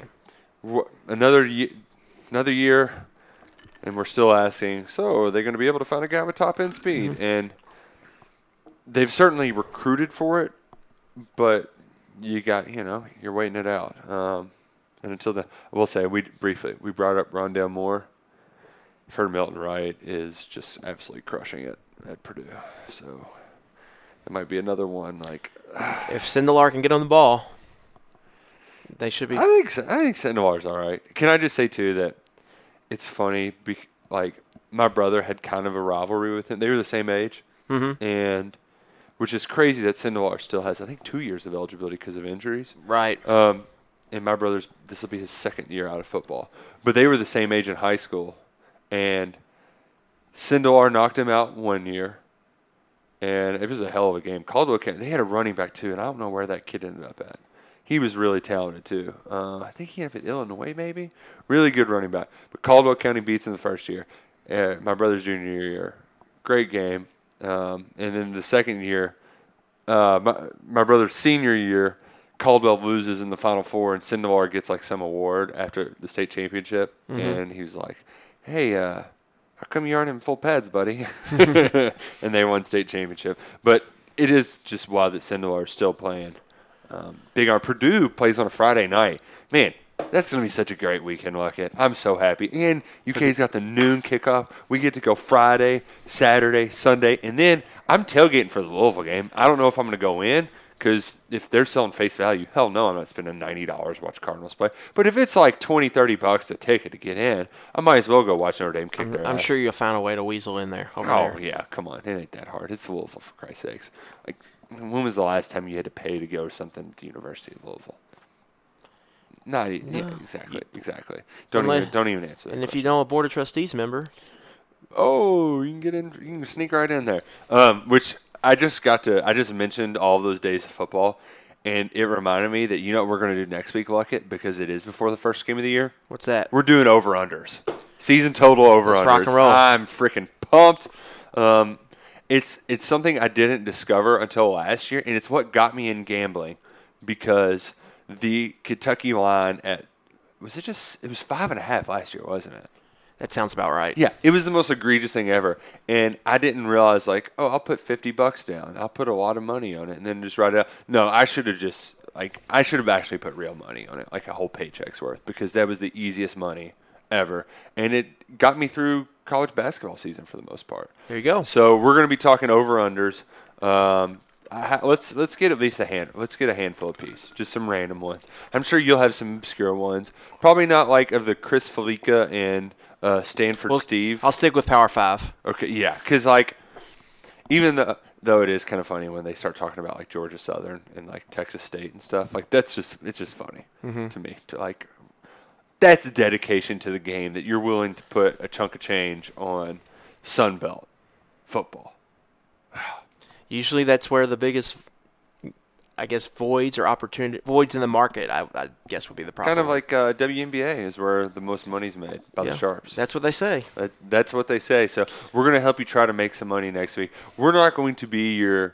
another year, and we're still asking. So are they going to be able to find a guy with top end speed? And they've certainly recruited for it, but you're waiting it out. And until then, I will say we brought up Rondale Moore. I've heard Milton Wright is just absolutely crushing it at Purdue. So it might be another one. Like if Sindelar can get on the ball, they should be. I think Sindelar's all right. Can I just say too that it's funny? Like my brother had kind of a rivalry with him. They were the same age, and which is crazy that Sindelar still has I think 2 years of eligibility because of injuries. Right. And my brother's this will be his second year out of football, but they were the same age in high school, and Sindelar knocked him out 1 year, and it was a hell of a game. Caldwell County, they had a running back too, and I don't know where that kid ended up at. He was really talented too. I think he ended up at Illinois maybe. Really good running back. But Caldwell County beats him the first year. My brother's junior year, great game. And then the second year, my brother's senior year, Caldwell loses in the Final Four, and Sindelar gets like some award after the state championship, and he was like, "Hey, how come you aren't in full pads, buddy?" And they won state championship. But it is just wild that Sindelar is still playing. Big on Purdue plays on a Friday night. Man, that's going to be such a great weekend, Luckett. I'm so happy. And UK's got the noon kickoff. We get to go Friday, Saturday, Sunday, and then I'm tailgating for the Louisville game. I don't know if I'm going to go in. Because if they're selling face value, hell no, I'm not spending $90 to watch Cardinals play. But if it's like $20-$30 a ticket to get in, I might as well go watch Notre Dame kick their ass. I'm sure you'll find a way to weasel in there. Yeah, come on. It ain't that hard. It's Louisville, for Christ's sakes. Like, when was the last time you had to pay to go to something at the University of Louisville? Yeah, exactly. Don't even answer that. And if you know a Board of Trustees member. Oh, you can get in. You can sneak right in there. Which I just mentioned all those days of football, and it reminded me that you know what we're going to do next week, Luckett, because it is before the first game of the year. What's that? We're doing over-unders. Season total over-unders. Let's rock and roll. I'm freaking pumped. It's something I didn't discover until last year, and it's what got me in gambling because the Kentucky line it was 5.5 last year, wasn't it? That sounds about right. Yeah, it was the most egregious thing ever. And I didn't realize, like, oh, I'll put $50 down. I'll put a lot of money on it and then just write it out. No, I should have actually put real money on it, like a whole paycheck's worth, because that was the easiest money ever. And it got me through college basketball season for the most part. There you go. So we're going to be talking over-unders. Let's get at least let's get a handful apiece, just some random ones. I'm sure you'll have some obscure ones. Probably not like of the Chris Felica and Stanford Steve. I'll stick with Power 5. Okay, yeah, because like even though it is kind of funny when they start talking about like Georgia Southern and like Texas State and stuff, like it's just funny to me. To like that's dedication to the game that you're willing to put a chunk of change on Sun Belt football. Usually that's where the biggest, I guess, voids in the market, I guess would be the problem. Kind of like WNBA is where the most money's made by the Sharps. That's what they say. That's what they say. So we're going to help you try to make some money next week. We're not going to be your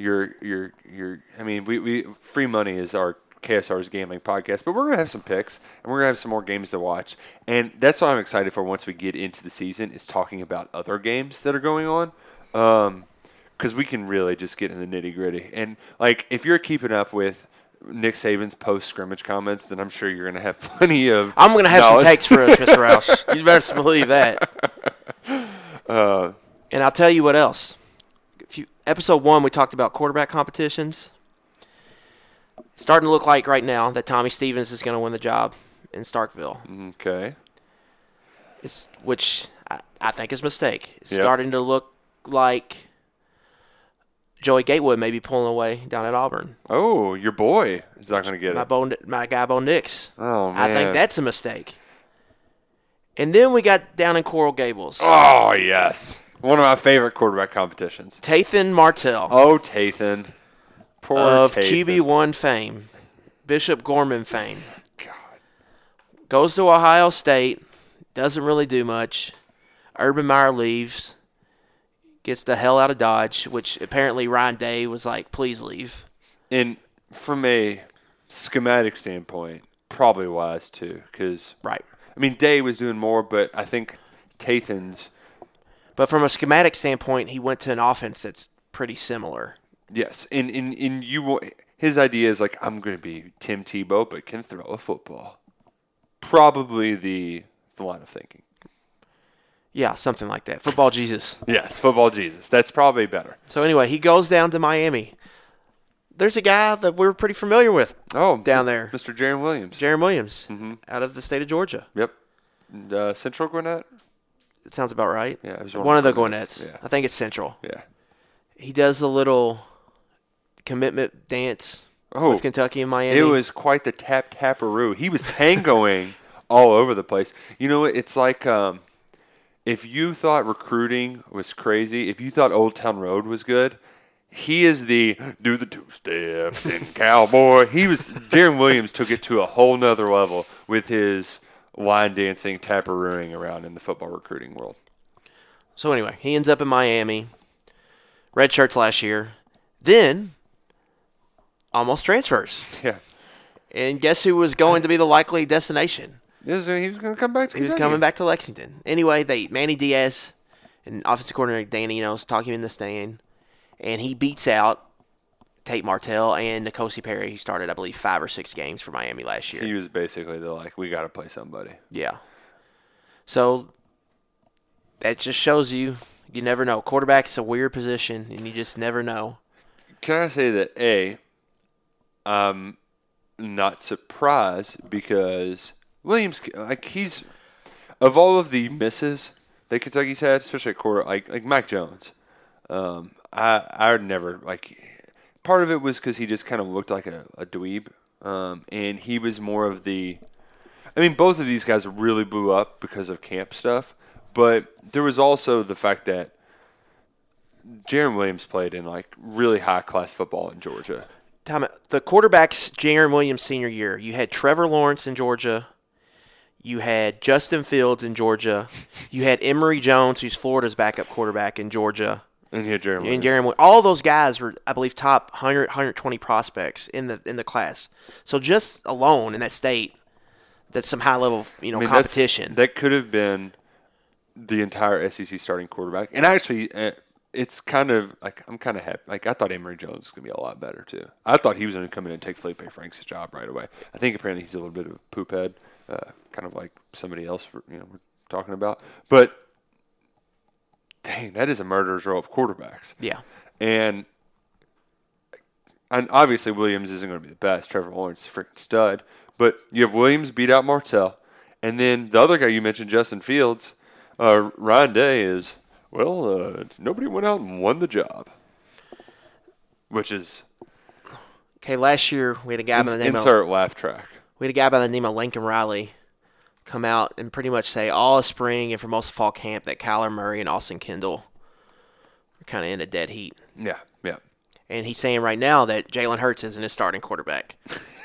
I mean, we free money is our KSR's gambling podcast, but we're going to have some picks and we're going to have some more games to watch. And that's what I'm excited for once we get into the season is talking about other games that are going on. Because we can really just get in the nitty-gritty. And, like, if you're keeping up with Nick Saban's post-scrimmage comments, then I'm sure you're going to have plenty of I'm going to have knowledge. some takes for us, Mr. Roush. You better believe that. And I'll tell you what else. Episode 1, we talked about quarterback competitions. It's starting to look like right now that Tommy Stevens is going to win the job in Starkville. Okay. Which I think is a mistake. It's starting to look like Joey Gatewood may be pulling away down at Auburn. Oh, your boy is not going to get it. My guy, Bo Nix. Oh, man. I think that's a mistake. And then we got down in Coral Gables. Oh, yes. One of my favorite quarterback competitions. Tathan Martell. Oh, Tathan. Poor of Tathan. QB1 fame. Bishop Gorman fame. God. Goes to Ohio State. Doesn't really do much. Urban Meyer leaves. Gets the hell out of Dodge, which apparently Ryan Day was like, please leave. And from a schematic standpoint, probably wise too. Because, right. I mean, Day was doing more, but I think Tathan's. But from a schematic standpoint, he went to an offense that's pretty similar. Yes. And his idea is like, I'm going to be Tim Tebow, but can throw a football. Probably the line of thinking. Yeah, something like that. Football Jesus. Yes, football Jesus. That's probably better. So anyway, he goes down to Miami. There's a guy that we're pretty familiar with down there. Mr. Jaron Williams. Jaron Williams, out of the state of Georgia. Yep. Central Gwinnett? It sounds about right. Yeah, it was one of the Gwinnett's. Gwinnett's. Yeah. I think it's Central. Yeah. He does a little commitment dance with Kentucky and Miami. It was quite the tap-taparoo. He was tangoing all over the place. You know, it's like if you thought recruiting was crazy, if you thought Old Town Road was good, he is the do the two-step and cowboy. Jaron Williams took it to a whole nother level with his line dancing, taparooing around in the football recruiting world. So anyway, he ends up in Miami. Red shirts last year. Then almost transfers. Yeah. And guess who was going to be the likely destination? He was going to come back to He was coming back to Lexington. Anyway, Manny Diaz and offensive coordinator Dan Enos talk him in the stand, and he beats out Tate Martell and N'Kosi Perry. He started, I believe, 5 or 6 games for Miami last year. He was basically we got to play somebody. Yeah. So that just shows you never know. Quarterback's a weird position, and you just never know. Can I say that, I'm not surprised because Williams, he's of all of the misses that Kentucky's had, especially at quarter, like Mac Jones. I would never Part of it was because he just kind of looked like a dweeb, and he was more of the. I mean, both of these guys really blew up because of camp stuff, but there was also the fact that Jaron Williams played in really high class football in Georgia. The quarterbacks, Jaron Williams senior year, you had Trevor Lawrence in Georgia. You had Justin Fields in Georgia. You had Emory Jones, who's Florida's backup quarterback in Georgia. And you had Jaron Williams. All those guys were, I believe, top 100, 120 prospects in the class. So just alone in that state, that's some high level competition. That could have been the entire SEC starting quarterback. And actually, it's kind of like I'm kind of happy. Like I thought Emory Jones was going to be a lot better too. I thought he was going to come in and take Felipe Franks' job right away. I think apparently he's a little bit of a poop head, kind of like somebody else we're talking about. But dang, that is a murderer's row of quarterbacks. Yeah. And obviously Williams isn't going to be the best. Trevor Lawrence is a freaking stud. But you have Williams beat out Martell. And then the other guy you mentioned, Justin Fields, Ryan Day is, nobody went out and won the job. Which is... Okay, last year we had a guy by the name insert laugh track. We had a guy by the name of Lincoln Riley come out and pretty much say all of spring and for most of fall camp that Kyler Murray and Austin Kendall are kind of in a dead heat. Yeah. And he's saying right now that Jalen Hurts isn't his starting quarterback.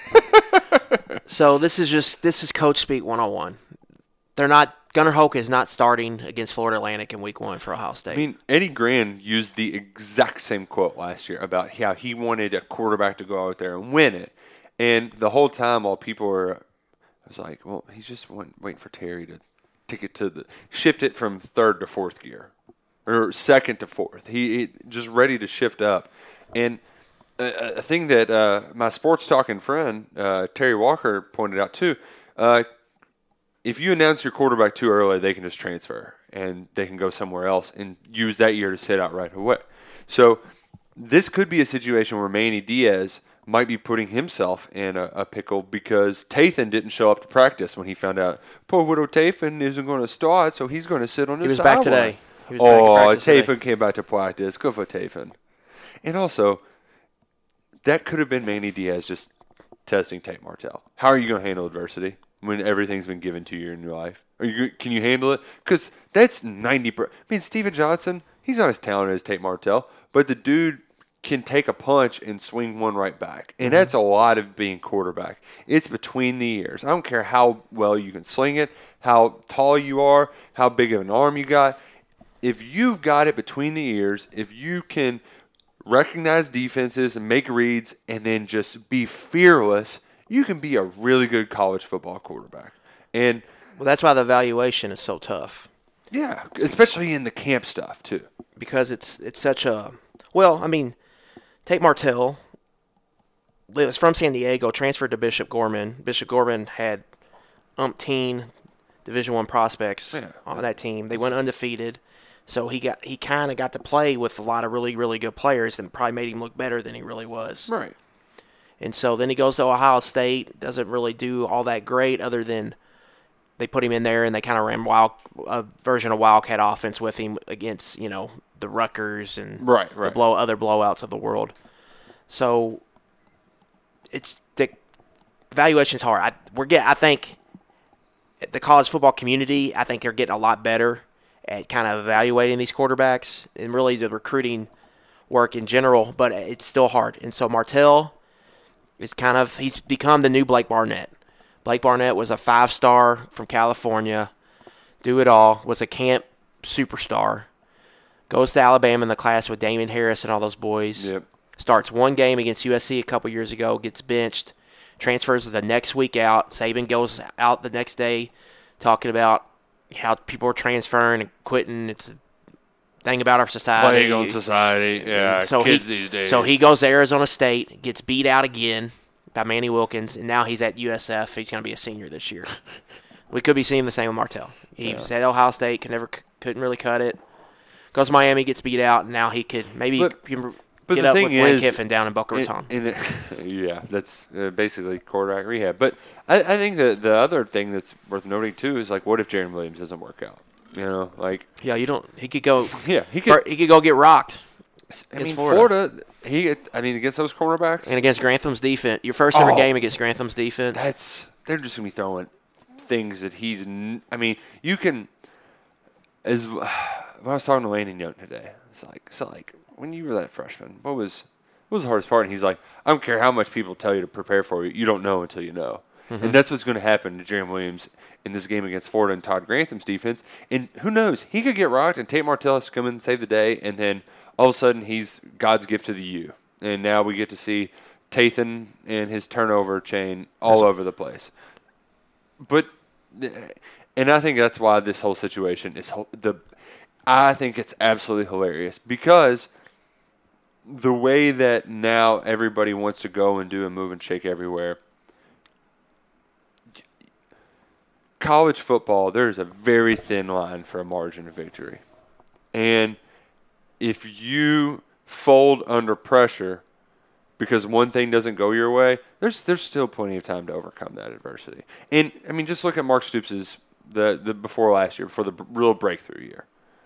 So this is coach speak 101. Gunnar Hoke is not starting against Florida Atlantic in week 1 for Ohio State. I mean, Eddie Grand used the exact same quote last year about how he wanted a quarterback to go out there and win it. And the whole time while people were, I was like, well, he's just waiting for Terry to take it shift it from 3rd to 4th gear or 2nd to 4th. He just ready to shift up. And a thing that my sports talking friend, Terry Walker, pointed out too, if you announce your quarterback too early, they can just transfer and they can go somewhere else and use that year to sit out right away. So this could be a situation where Manny Diaz might be putting himself in a pickle because Tathan didn't show up to practice when he found out poor widow Tathan isn't going to start, so he's going to sit on the sideline. He was back today. Tathan came back to practice. Good for Tathan. And also, that could have been Manny Diaz just testing Tate Martell. How are you going to handle adversity when everything's been given to you in your life? Can you handle it? Because that's 90%. I mean, Steven Johnson, he's not as talented as Tate Martell, but the dude can take a punch and swing one right back. And that's a lot of being quarterback. It's between the ears. I don't care how well you can sling it, how tall you are, how big of an arm you got. If you've got it between the ears, if you can recognize defenses and make reads and then just be fearless, you can be a really good college football quarterback. And that's why the evaluation is so tough. Yeah, especially in the camp stuff too. Because it's such a Tate Martell was from San Diego, transferred to Bishop Gorman. Bishop Gorman had umpteen Division I prospects on that team. They went undefeated. So he kind of got to play with a lot of really, really good players and probably made him look better than he really was. Right. And so then he goes to Ohio State, doesn't really do all that great other than they put him in there and they kind of ran a version of Wildcat offense with him against, the Rutgers and right. the other blowouts of the world. So the evaluation's hard. I think the college football community, I think they're getting a lot better at kind of evaluating these quarterbacks and really the recruiting work in general, but it's still hard. And so Martell is he's become the new Blake Barnett. Blake Barnett was a 5-star from California, do it all, was a camp superstar, goes to Alabama in the class with Damon Harris and all those boys, starts one game against USC a couple years ago, gets benched, transfers the next week out. Saban goes out the next day talking about how people are transferring and quitting. It's a thing about our society. Plague on society. Yeah, so kids these days. So he goes to Arizona State, gets beat out again by Manny Wilkins, and now he's at USF. He's going to be a senior this year. We could be seeing the same with Martell. He was at Ohio State, couldn't really cut it. Goes to Miami, gets beat out, and now he could maybe get up with Lane Kiffin down in Boca Raton. That's basically quarterback rehab. But I think that the other thing that's worth noting too is what if Jaron Williams doesn't work out? He could go. Yeah, he could go get rocked. Florida. Against those cornerbacks and against Grantham's defense, your first ever game against Grantham's defense. They're just gonna be throwing things that he's. You can. When I was talking to Landon Young today, it's like when you were that freshman, what was the hardest part? And he's like, I don't care how much people tell you to prepare for you, you don't know until you know. Mm-hmm. And that's what's going to happen to Jaron Williams in this game against Florida and Todd Grantham's defense. And who knows? He could get rocked and Tate Martell has to come in and save the day, and then all of a sudden he's God's gift to the U. And now we get to see Tathan and his turnover chain all over the place. But And I think that's why this whole situation is I think it's absolutely hilarious because the way that now everybody wants to go and do a move and shake everywhere. College football, there's a very thin line for a margin of victory. And if you fold under pressure because one thing doesn't go your way, there's still plenty of time to overcome that adversity. And, I mean, just look at Mark Stoops' the before last year, before the real breakthrough year.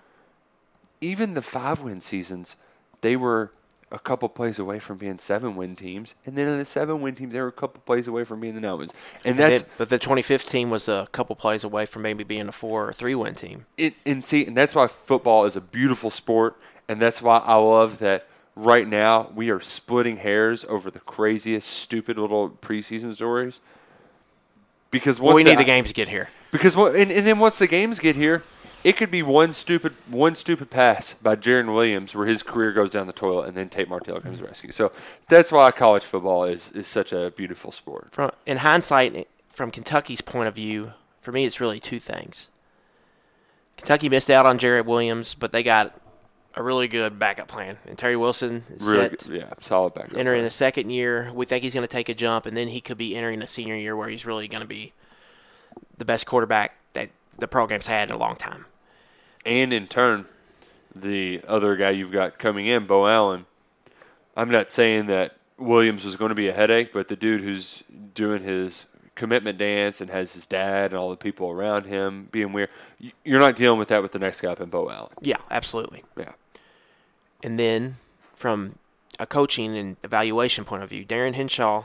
Even the 5-win seasons, they were a couple plays away from being 7-win teams, and then in the 7-win teams, they were a couple plays away from being the 9-wins. But the 2015 was a couple plays away from maybe being a 4 or 3-win team. And that's why football is a beautiful sport, and that's why I love that right now we are splitting hairs over the craziest, stupid little preseason stories. Because we need the games to get here. Because and then once the games get here, it could be one stupid pass by Jaron Williams where his career goes down the toilet, and then Tate Martell comes to rescue. So that's why college football is such a beautiful sport. In hindsight, from Kentucky's point of view, for me, it's really two things. Kentucky missed out on Jared Williams, but they got a really good backup plan. And Terry Wilson is solid backup. Entering a second year, we think he's going to take a jump, and then he could be entering a senior year where he's really going to be the best quarterback that the program's had in a long time. And in turn, the other guy you've got coming in, Bo Allen, I'm not saying that Williams was going to be a headache, but the dude who's doing his commitment dance and has his dad and all the people around him being weird, you're not dealing with that with the next guy up in Bo Allen. Yeah, absolutely. Yeah. And then from a coaching and evaluation point of view, Darren Henshaw,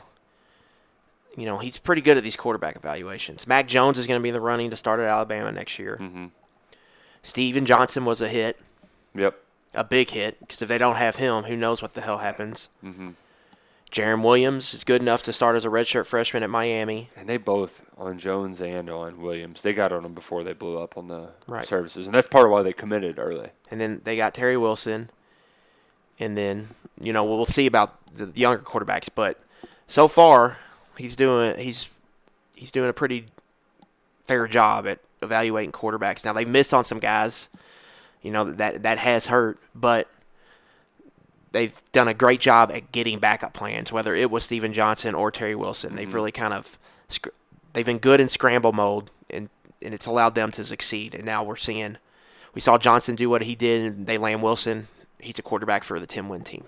he's pretty good at these quarterback evaluations. Mac Jones is going to be in the running to start at Alabama next year. Mm-hmm. Steven Johnson was a hit. Yep. A big hit, because if they don't have him, who knows what the hell happens. Mm-hmm. Jaron Williams is good enough to start as a redshirt freshman at Miami. And they both, on Jones and on Williams, they got on him before they blew up on the services. And that's part of why they committed early. And then they got Terry Wilson. And then, we'll see about the younger quarterbacks. But so far, he's doing a pretty fair job at evaluating quarterbacks. Now, they missed on some guys, that has hurt. But they've done a great job at getting backup plans, whether it was Steven Johnson or Terry Wilson. They've really they've been good in scramble mode, and it's allowed them to succeed. And now we saw Johnson do what he did, and they land Wilson. He's a quarterback for the 10-win team.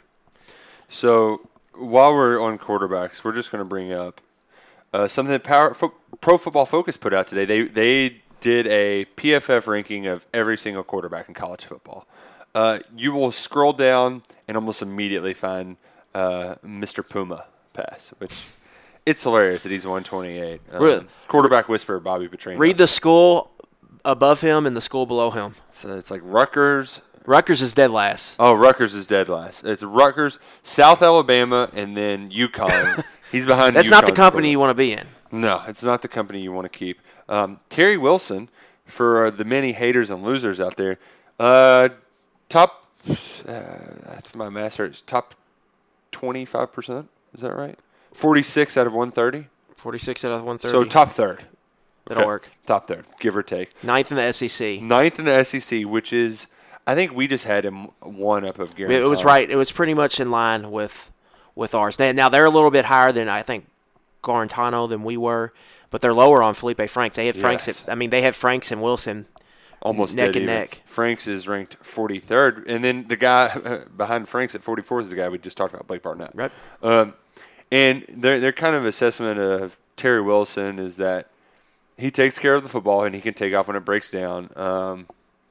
So while we're on quarterbacks, we're just going to bring up something that Pro Football Focus put out today. They did a PFF ranking of every single quarterback in college football. You will scroll down and almost immediately find Mr. Puma pass, which it's hilarious that he's 128. Really? Quarterback whisperer Bobby Petrino. Read the school above him and the school below him. So it's like Rutgers. Rutgers is dead last. Oh, Rutgers is dead last. It's Rutgers, South Alabama, and then UConn. He's behind That's UConn's not the company you want to be in. No, it's not the company you want to keep. Terry Wilson, for the many haters and losers out there, top, that's my master, it's top 25%. Is that right? 46 out of 130? 46 out of 130. So top third. That'll work. Top third, give or take. Ninth in the SEC. Ninth in the SEC, which is, I think we just had him one up of Gary. It was right. It was pretty much in line with ours. Now they're a little bit higher than, I think, Garantano than we were, but they're lower on Felipe Franks. They had Franks. They had Franks and Wilson almost neck and neck. Franks is ranked 43rd, and then the guy behind Franks at 44th is the guy we just talked about, Blake Barnett. Right. And their kind of assessment of Terry Wilson is that he takes care of the football and he can take off when it breaks down.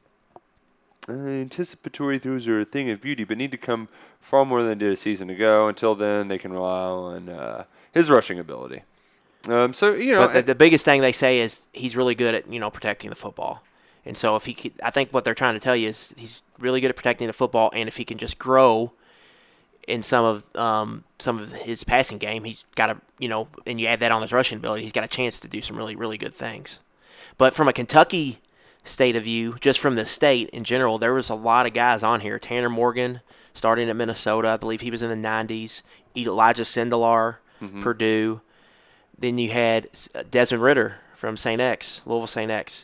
Anticipatory throws are a thing of beauty, but need to come far more than they did a season ago. Until then, they can rely on his rushing ability. But the biggest thing they say is he's really good at protecting the football. And so if I think what they're trying to tell you is he's really good at protecting the football, and if he can just grow in some of his passing game, he's got and you add that on his rushing ability, he's got a chance to do some really, really good things. But from a Kentucky state of view, just from the state in general, there was a lot of guys on here. Tanner Morgan, starting at Minnesota, I believe he was in the 90s. Elijah Sindelar, Purdue. Then you had Desmond Ridder from St. X, Louisville St. X.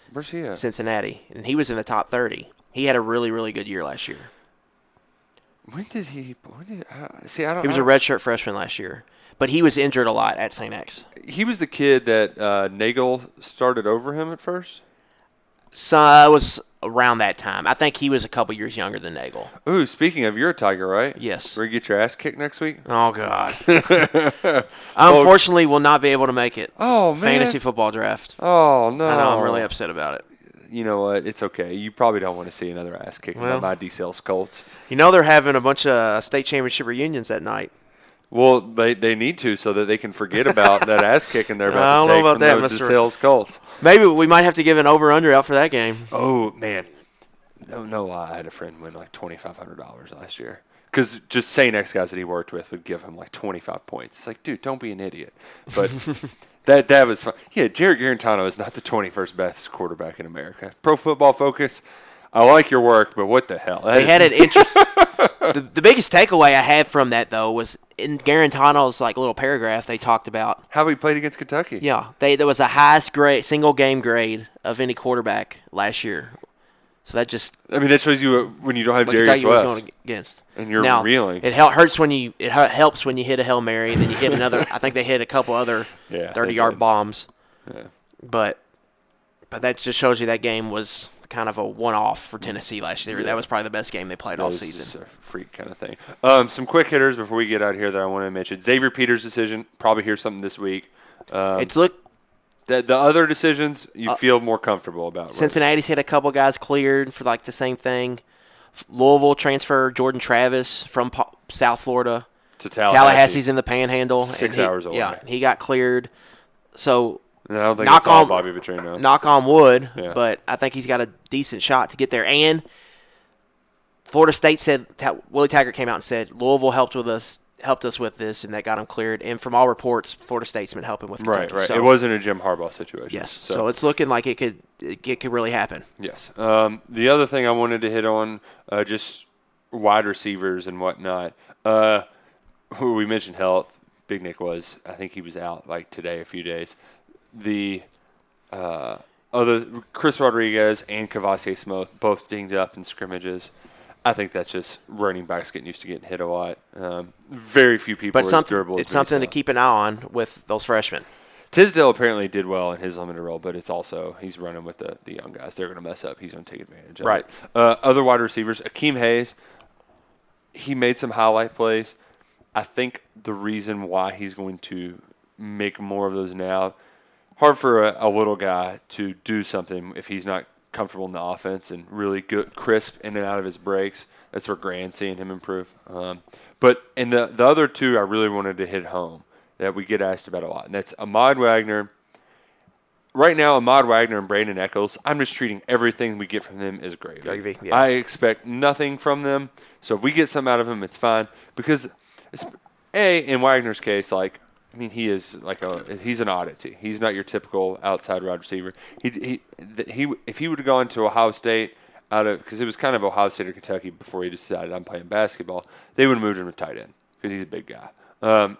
Where's he at? Cincinnati, and he was in the top 30. He had a really, really good year last year. When did he see? He was a redshirt freshman last year, but he was injured a lot at St. X. He was the kid that Nagel started over him at first. So it was around that time. I think he was a couple years younger than Nagel. Ooh, speaking of, you're a Tiger, right? Yes. Where you get your ass kicked next week? Oh, God. Unfortunately, will not be able to make it. Oh, man. Fantasy football draft. Oh, no. I know. I'm really upset about it. You know what? It's okay. You probably don't want to see another ass kicking by my D-Cells Colts. You know they're having a bunch of state championship reunions that night. Well, they need to so that they can forget about that ass kicking they're about to take from the D-Cells Colts. Maybe we might have to give an over-under out for that game. Oh, man. No, I had a friend win like $2,500 last year. Because just St. X guys that he worked with would give him like 25 points. It's like, dude, don't be an idiot. But that was fun. Yeah, Jared Garantano is not the 21st best quarterback in America. Pro Football Focus, I like your work, but what the hell? They had an interest. The biggest takeaway I had from that, though, was in Garantano's like little paragraph they talked about how he played against Kentucky. Yeah, there was the highest grade, single game grade of any quarterback last year. So that just, I mean, that shows you when you don't have Darius West going against, and you're now, reeling. It helps when you helps when you hit a Hail Mary, and then you hit another. I think they hit a couple other 30-yard bombs. Yeah. But that just shows you that game was kind of a one-off for Tennessee last year. Yeah. That was probably the best game they played all season. It's a freak kind of thing. Some quick hitters before we get out of here that I want to mention. Xavier Peters' decision, probably hear something this week. The other decisions you feel more comfortable about. Cincinnati's had a couple guys cleared for like the same thing. Louisville transfer Jordan Travis from South Florida to Tallahassee. Tallahassee's in the Panhandle. 6 hours away. Yeah, he got cleared. So I don't think it's all Bobby Petrino. Knock on wood, but I think he's got a decent shot to get there. And Florida State said Willie Taggart came out and said Louisville helped us with this, and that got him cleared. And from all reports, Florida State's been helping with Kentucky. Right. So, it wasn't a Jim Harbaugh situation. Yes. So it's looking like it could really happen. Yes. The other thing I wanted to hit on, just wide receivers and whatnot. We mentioned health. Big Nick I think he was out like today, a few days. The other Chris Rodriguez and Kavosiey Smoke both dinged up in scrimmages. I think that's just running backs getting used to getting hit a lot. Very few people are as durable. It's something to keep an eye on with those freshmen. Tisdale apparently did well in his limited role, but it's also he's running with the young guys. They're going to mess up. He's going to take advantage of it. Other wide receivers, Akeem Hayes, he made some highlight plays. I think the reason why he's going to make more of those now, hard for a little guy to do something if he's not comfortable in the offense and really good, crisp in and out of his breaks. That's where Grant's seeing him improve. But in the other two, I really wanted to hit home that we get asked about a lot, and that's Ahmad Wagner. Right now, Ahmad Wagner and Brandon Echols, I'm just treating everything we get from them as gravy. Yeah. I expect nothing from them, so if we get something out of them, it's fine. Because, in Wagner's case, he is he's an oddity. He's not your typical outside wide receiver. If he would have gone to Ohio State because it was kind of Ohio State or Kentucky before he decided I'm playing basketball, they would have moved him to tight end because he's a big guy.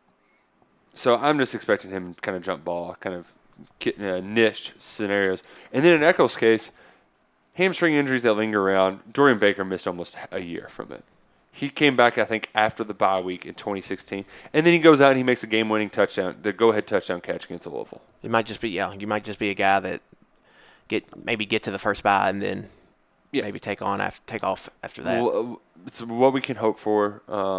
So I'm just expecting him to kind of jump ball, kind of niche scenarios. And then in Echols' case, hamstring injuries that linger around. Dorian Baker missed almost a year from it. He came back, I think, after the bye week in 2016, and then he goes out and he makes a game-winning touchdown, the go-ahead touchdown catch against Louisville. You might just be a guy that get to the first bye and then maybe take off after that. Well, it's what we can hope for.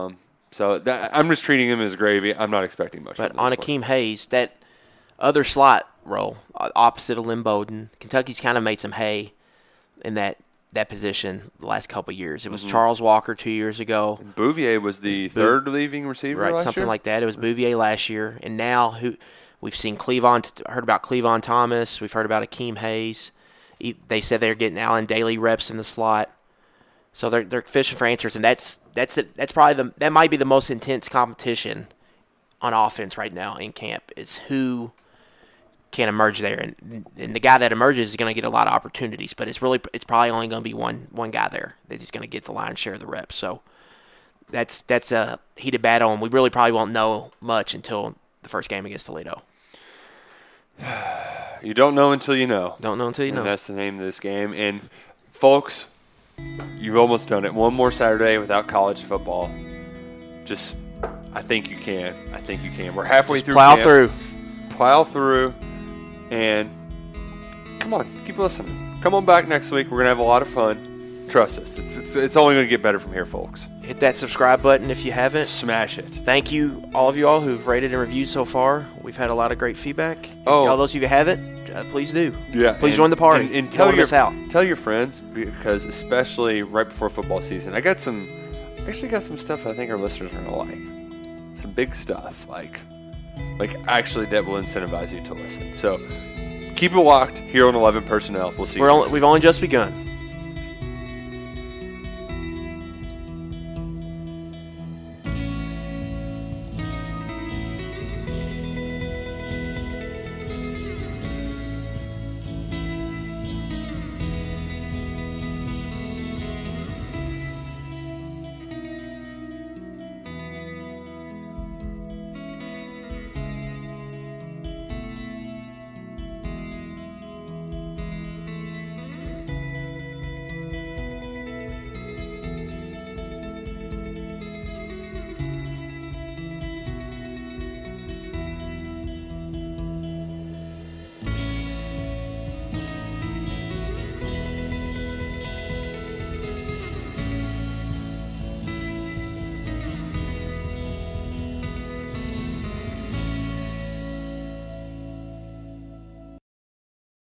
I'm just treating him as gravy. I'm not expecting much. But on Akeem Hayes, that other slot role opposite of Lynn Bowden, Kentucky's kind of made some hay in that position the last couple of years. It was Charles Walker 2 years ago. And Bouvier was the third leading receiver last year? Right, something like that. It was Bouvier last year. And now we've seen heard about Cleavon Thomas. We've heard about Akeem Hayes. They said they're getting Alan Daly reps in the slot. So they're fishing for answers, and that's it. That's probably that might be the most intense competition on offense right now in camp is who can emerge there, and the guy that emerges is going to get a lot of opportunities, but it's probably only going to be one guy there that he's going to get the lion's share of the reps. So that's a heated battle, and we really probably won't know much until the first game against Toledo. You don't know until you know. Don't know until you know. And that's the name of this game. And, folks, you've almost done it. One more Saturday without college football. Just, I think you can. I think you can. We're halfway through. Plow camp. through. Plow through. And come on, keep listening. Come on back next week. We're going to have a lot of fun. Trust us. It's only going to get better from here, folks. Hit that subscribe button if you haven't. Smash it. Thank you, all of you all who've rated and reviewed so far. We've had a lot of great feedback. Oh. All those of you who haven't, please do. Yeah. Please join the party. And tell your friends, because especially right before football season, I actually got some stuff I think our listeners are going to like. Some big stuff, like actually that will incentivize you to listen. So keep it locked here on 11 Personnel. We'll see you. We've only just begun.